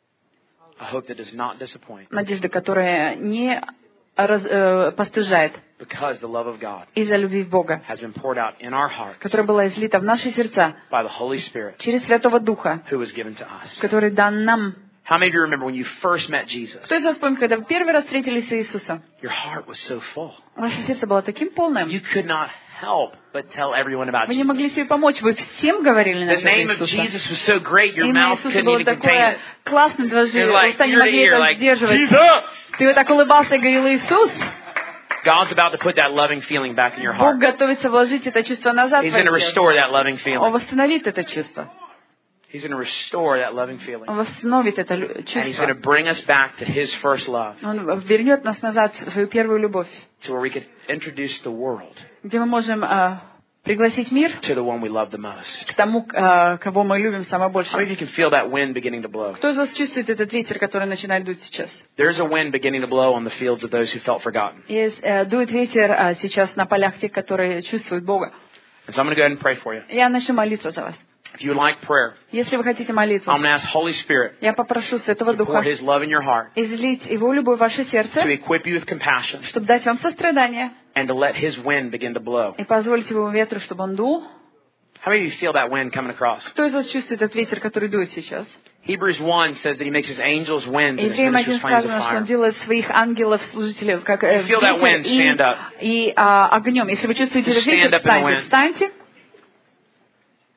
A hope that does not disappoint. Надежда, которая не раз, э, постыжает Because the love of God из-за любви Бога, has been poured out in our hearts которая была излита в наши сердца by the Holy Spirit через Святого Духа, who was given to us. который дан нам. How many of you remember when you first met Jesus? Кто из вас помнит, когда вы первый раз встретились с Иисусом? Your heart was so full. Ваше сердце было таким полным. You could not help but tell everyone about Вы не Jesus. могли себе помочь. Вы всем говорили The нашего name of Иисуса. Jesus was so great, your Имя mouth Иисуса couldn't было even contain такое it. классное, даже It was like уста не ear to могли ear, это like, сдерживать. Jesus! Ты вот так улыбался и говорил: Иисус, God's about to put that loving feeling back in your Бог heart. готовится вложить это чувство назад в He's going to твое сердце. restore that loving Он feeling. восстановит это чувство. He's going to restore that loving feeling. Он восстановит это лю- And He's going чувство. to bring us back to His first love, Он вернет нас назад в свою первую любовь, to where we could introduce the world где мы можем а, пригласить мир to the one we love the most. к тому, а, кого мы любим самое How больше. many of you can feel that wind beginning to blow? Кто из вас чувствует этот ветер, который начинает дуть сейчас? There's a wind beginning to blow on the fields of those who felt forgotten. Есть, э, дует ветер а, сейчас на полях тех, которые чувствуют Бога. And so I'm going to go ahead and pray for you. Я начну молиться за вас. If you would like prayer, Если вы хотите молиться, I'm going to ask Holy Spirit я попрошу Святого to pour Духа His love in your heart, излить Его любовь в ваше to сердце, equip you with compassion, чтобы дать вам сострадание and to let His wind begin to blow. и позволить Его ветру, чтобы он дул. How many of you feel that wind coming across? Кто из вас чувствует этот ветер, который дует сейчас? Hebrews one says that He makes His angels winds and His Евреям ministers один flames of сказано, что он fire. делает своих ангелов, служителей, как э, If you feel that wind, stand ветер up. и, и а, огнем. Если вы чувствуете Just этот ветер, stand up in the wind. встаньте, встаньте.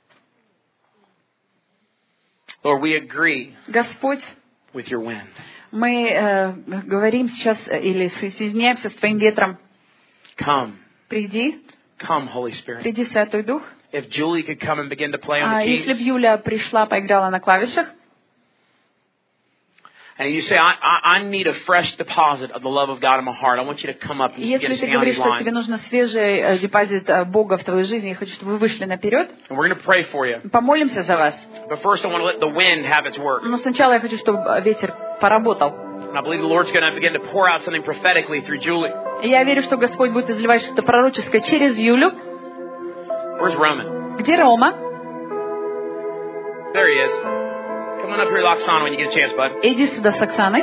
Lord, we agree Господь, with your wind. Мы э, говорим сейчас э, или соединяемся с Твоим ветром. Come. Приди, Come, Holy Spirit. приди, Святой Дух. If Julie could come and begin to play on А the если бы keys. Юля пришла, поиграла на клавишах, And you say, I, I, I need a fresh deposit of the love of God in my heart. I want you to come up and и get если us ты down говоришь, these что тебе lines. нужно свежий э, депозит э, Бога в твою жизнь, я хочу, чтобы вы вышли наперед, And we're going to pray for you. помолимся за вас. But first I want to let the wind have its work. Но сначала я хочу, чтобы ветер поработал. And I believe the Lord's going to begin to pour out something prophetically through Julie. И я верю, что Господь будет изливать что-то пророческое через Юлю. Where's Roman? Где Рома? There he is. Come on up here, Loxana, when you get a chance, bud. Иди сюда с Оксаной.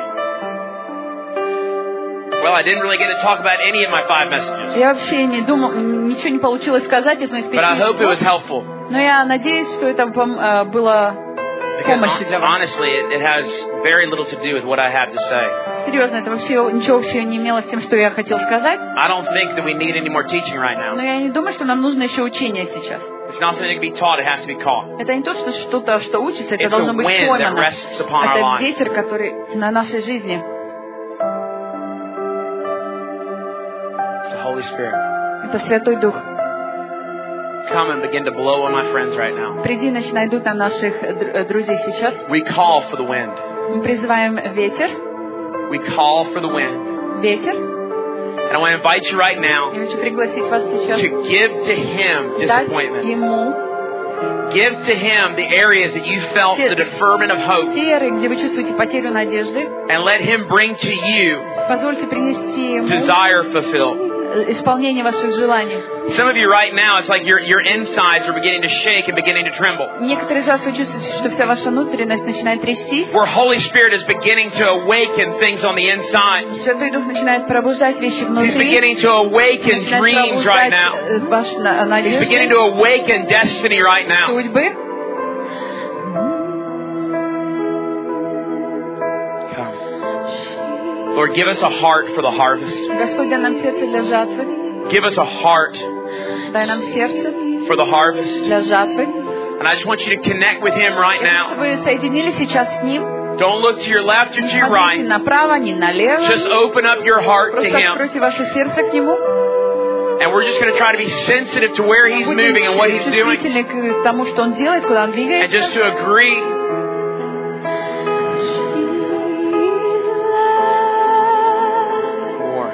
Well, I didn't really get to talk about any of my five messages. Я вообще не думал, ничего не получилось сказать из моих пяти But I hope it was слов, helpful. но я надеюсь, что это пом- э, было Because помощью для hon- вас. honestly, it, it has very little to do with what I have to say. Серьезно, это вообще ничего общего не имело с тем, что я хотел сказать. I don't think that we need any more teaching right Но now. я не думаю, что нам нужно еще учение сейчас. It's not something that can be taught, it has to be caught. Это не то, что что-то, что учится, это It's должно a быть wind that поймано. rests upon our Это lives. ветер, который на нашей жизни. It's the Holy Spirit. Это Святой Дух. Come and begin to blow on my friends right now. Приди, начинай дуть на наших др- э, друзей сейчас. We call for the wind. Мы призываем ветер, We call for the wind. ветер. And I want to invite you right now Я хочу пригласить вас сейчас to give to Him дать disappointment. Ему Give to Him the areas that you felt the deferment of hope. сферы, где вы чувствуете потерю надежды. And let Him bring to you Позвольте принести Ему desire fulfilled. исполнение ваших желаний. Some of you right now, it's like your, your insides are beginning to shake and beginning to tremble. Некоторые из вас вы чувствуете, что вся ваша внутренность начинает трястись. Where Holy Spirit is beginning to awaken things on the inside. Святой Дух начинает пробуждать вещи He's внутри. beginning to awaken Начинает dreams right пробуждать now. э, ваши на- He's beginning надежды, to awaken destiny right now. судьбы. Come. Lord, give us a heart for the harvest. Господь, дай нам сердце для жатвы. Give us a heart Дай нам сердце for the harvest. для жатвы. And I just want you to connect with Him right Я хочу, now. чтобы вы соединились сейчас с Ним. Don't look to your left or Не to your смотрите right. направо, не налево. Just open up your heart to Просто Him. откройте ваше сердце к Нему. And we're just going to try to be sensitive to where He's moving and what He's Будьте doing. чувствительны к тому, что Он делает, куда Он And двигается. just to agree. More.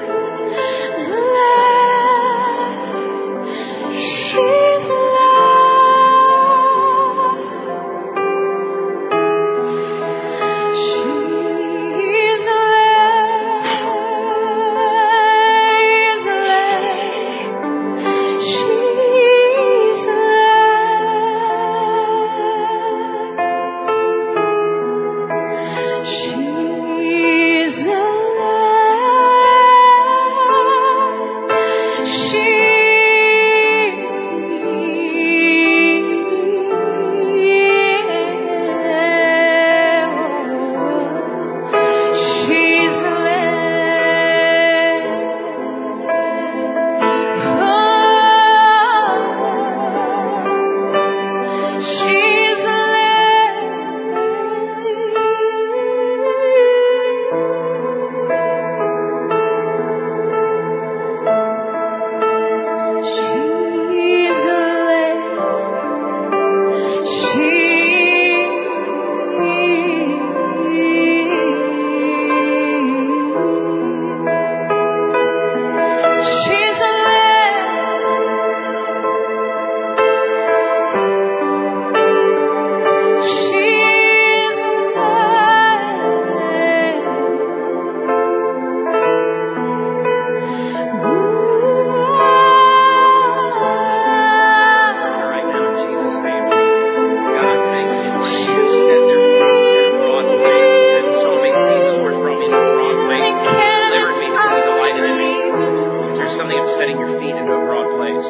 Right now, in Jesus' name. God, I thank you for you have set their feet in broad places. And Psalm eighteen, the Lord brought me into a broad place. Delivered me from the delighted in me. Is there something of setting your feet into a broad place?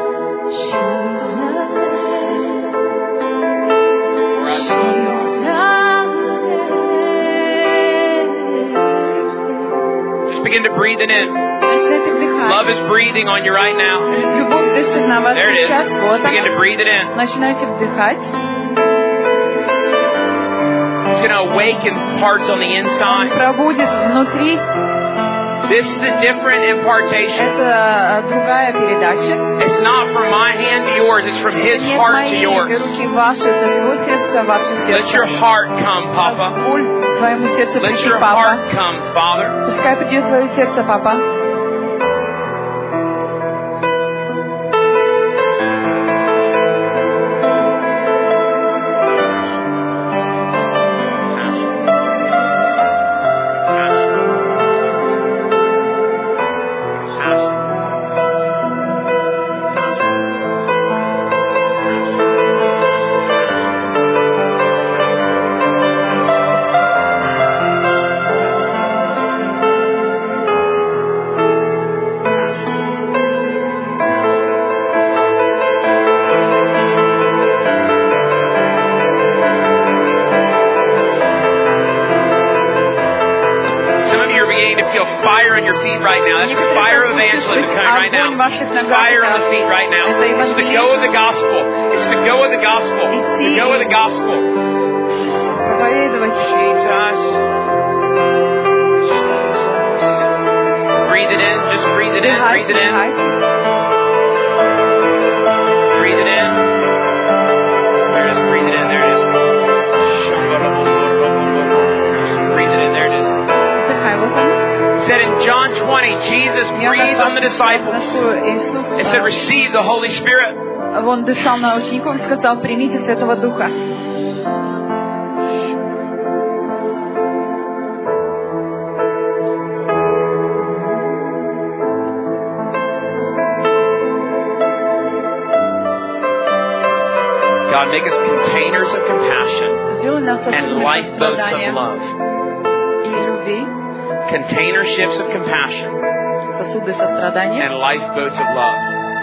Pour out your love, God. Just begin to breathe it in. Начинайте вдыхать. Love is breathing on you right now. Любовь дышит на вас There it is. сейчас. Вот Begin to она. breathe it in. Начинайте вдыхать. He's going to awaken parts on the Он inside. пробудит внутри. This is a different impartation. Это другая передача. It's not from my hand to yours. It's from His Нет heart to моей yours. руки ваши, это от Его сердца ваше Let your сердце. heart come, Papa. Позволь твоему сердцу Let прийти, your папа. heart come, Father. Пускай придет твое сердце, папа. Right now. That's the fire of evangelism coming right now. Fire on the feet right now. It's the go of the gospel. It's the go of the gospel. The go of the gospel. Jesus. Breathe it in. Just breathe it in. Breathe it in. Breathe it in. There it is. Breathe it in. There it is. Breathe it in. There it is. Said in John twenty, Jesus breathed on the disciples and said, receive the Holy Spirit. Он дышал на учеников и сказал, примите Святого Духа. God, make us containers of compassion and lifeboats of love. Container ships of compassion and lifeboats of love.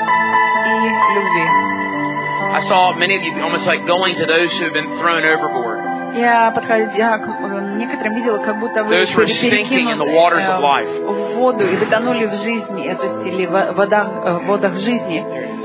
I saw many of you almost like going to those who have been thrown overboard. Я подходя к некоторым видела, как будто вы Those who are sinking in the waters of life. в воду и вы тонули в жизни, то есть или в водах, в водах жизни.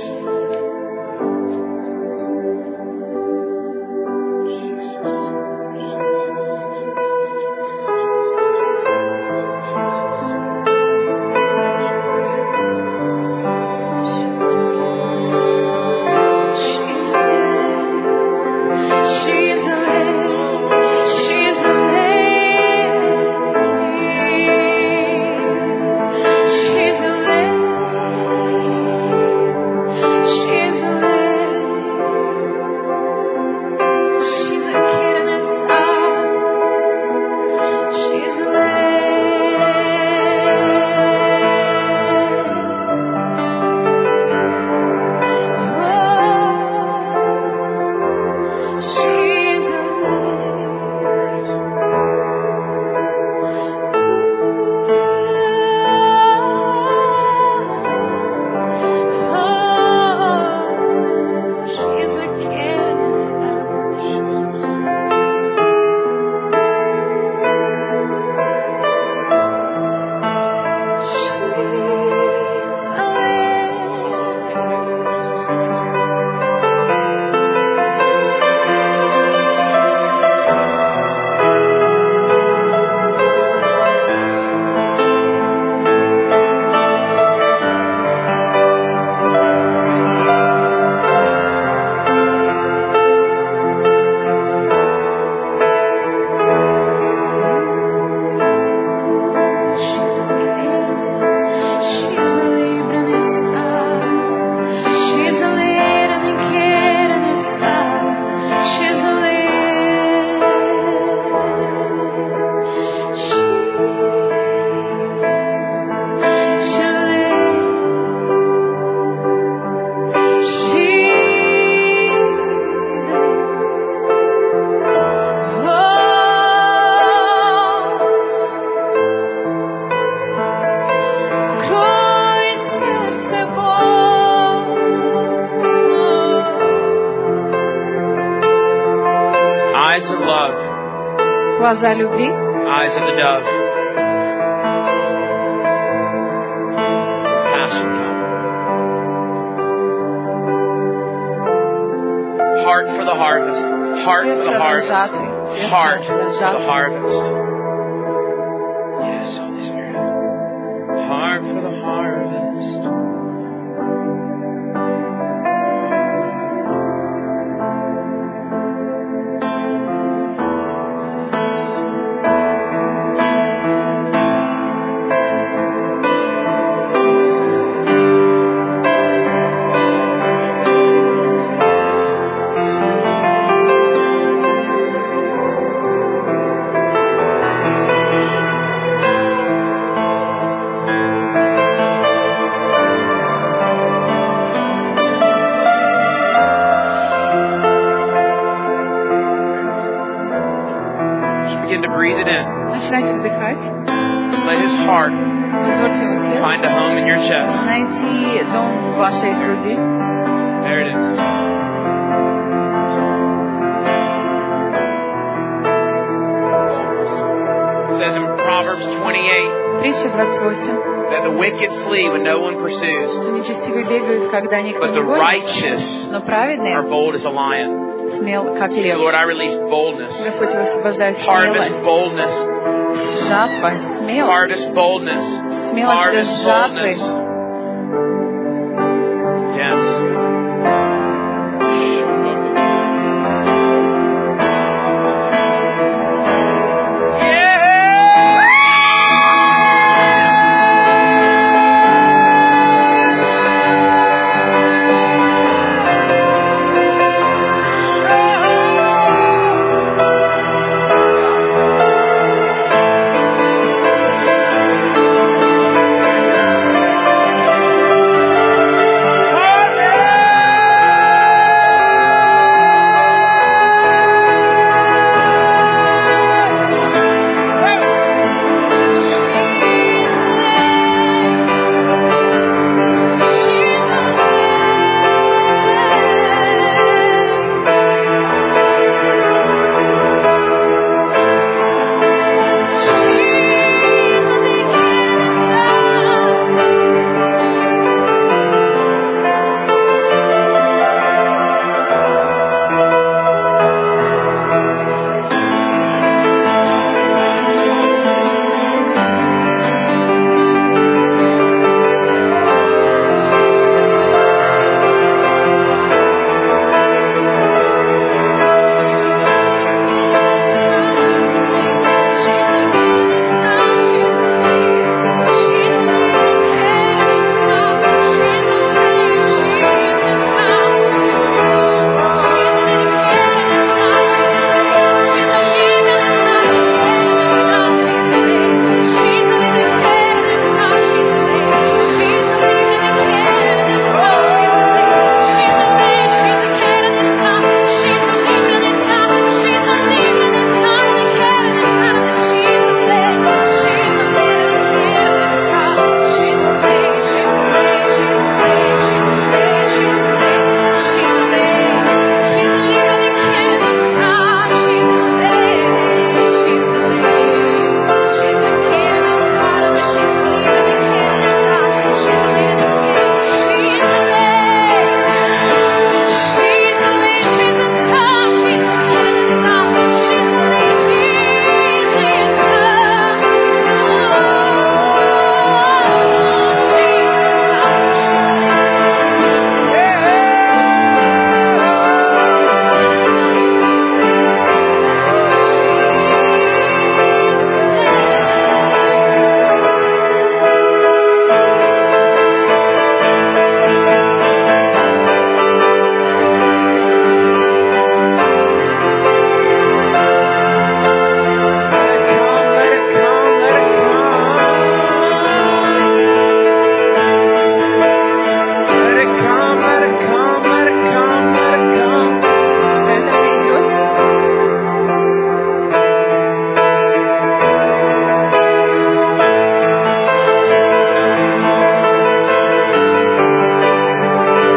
Глаза любви. Eyes of the dove. Passion come. Heart for the harvest. Heart for the harvest. heart сердце для for the жатвы. harvest. Yes, Holy Spirit. Heart for the harvest. Begin to breathe it in. Начинайте вдыхать. Let His heart Позвольте ему сердцу find a home in your chest. найти дом в вашей груди. There it is. It says in Proverbs twenty-eight Притча двадцать восемь. that the wicked flee when no one pursues, Что нечестивые бегают, когда никто but не the гонит, righteous но are праведные bold as a lion. смел, как лев. Lord, I release boldness, Господь, высвобождаю harvest смелость, boldness, жатва, смелость, harvest boldness, смелость для harvest жатвы. boldness. Yes.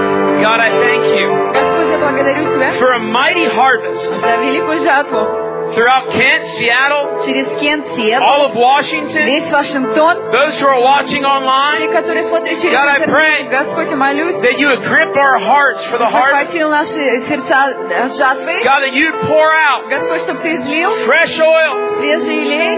Благодарю Тебя for a mighty harvest за великую жатву, throughout Kent, Seattle, через Кент, Сиэтл, all of Washington, весь Вашингтон, those who are watching те, online, которые смотрят через God, I pray интернет. Господь, я молюсь, that you would grip our hearts for the harvest. захватил наши сердца жатвы. God, that you'd pour out Господь, чтобы ты излил fresh oil, свежий елей,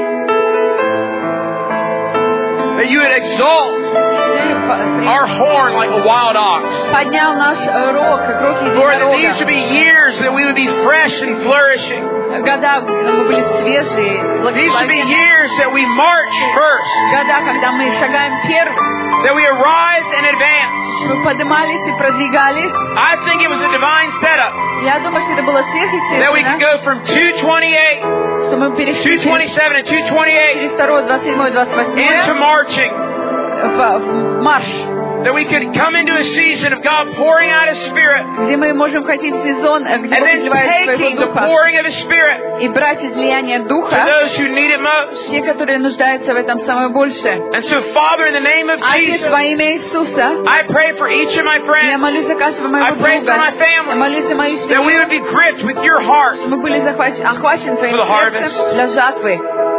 that you would exalt our horn like a wild ox. поднял наш рог, как рог Lord, that these should единорога. be years that we would be fresh and flourishing. Года, когда мы были свежие, These should be благословенные. years that we march first, Года, когда мы шагаем первым, that we arise and advance. мы поднимались и продвигались. I think it was a divine setup Я думаю, что это было that we could сверхъестественно, go from two twenty-eight, что мы перешли two через twenty-seven, and two twenty-eight через второе, двадцать седьмое, двадцать into восьмое marching. в, в марш, That we could come into a season of God pouring out His Spirit где мы можем входить в сезон, где and Бог then изливает taking своего the Духа, pouring of His Spirit и брать излияние to Духа, those who need it most. те, которые нуждаются в этом самое большее. And so, Father, in the name of Отец, Jesus, во имя Иисуса, I pray for each of my я friends молюсь за каждого I моего pray for my друга, family, я молюсь за мою that we семью, would be gripped with your heart. мы были захвачены, охвачены Твоим For the harvest. сердцем для жатвы.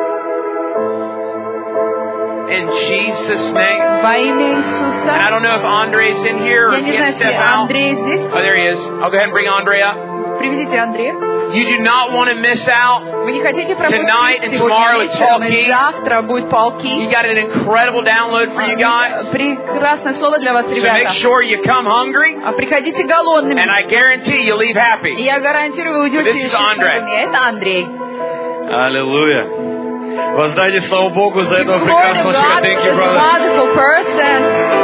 In Jesus' name. Во имя And I Иисуса. don't know if Andre's in here or Я не he знаю, can если step out. Андрей здесь. Oh, there he is. I'll go ahead and bring Andre up. Приведите Андрея. You do not want to miss out. Вы не хотите Tonight and пропустить tomorrow сегодня with Paul вечером, и King. завтра будет Пол He Ки. got an incredible download for you guys. Прекрасное слово для вас, So make ребята. sure you come hungry, А приходите голодными. and I guarantee you leave И happy. я гарантирую, вы This уйдете is Andre. счастливыми. Это Андрей. Аллилуйя. Воздайте славу Богу за этого Glory to прекрасного God человека. for Thank this you, brother. wonderful person.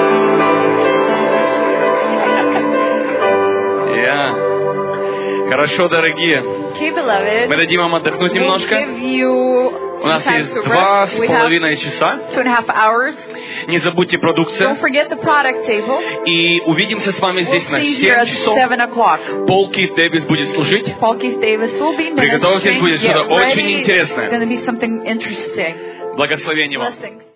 Yeah. Хорошо, дорогие. Okay, beloved. Мы дадим вам отдохнуть We'll немножко. give you У нас some time есть to два rest. с We have половиной часа. two and a half hours. Не забудьте Don't продукция. forget the product table. И увидимся с вами We'll здесь на see you here семь at часов. seven o'clock. Пол Кит Дэвис будет служить. Paul Keith Davis will be Приготовьтесь, ministering. будет Get что-то очень ready. It's интересное. going to be something interesting. Благословения вам. Blessings.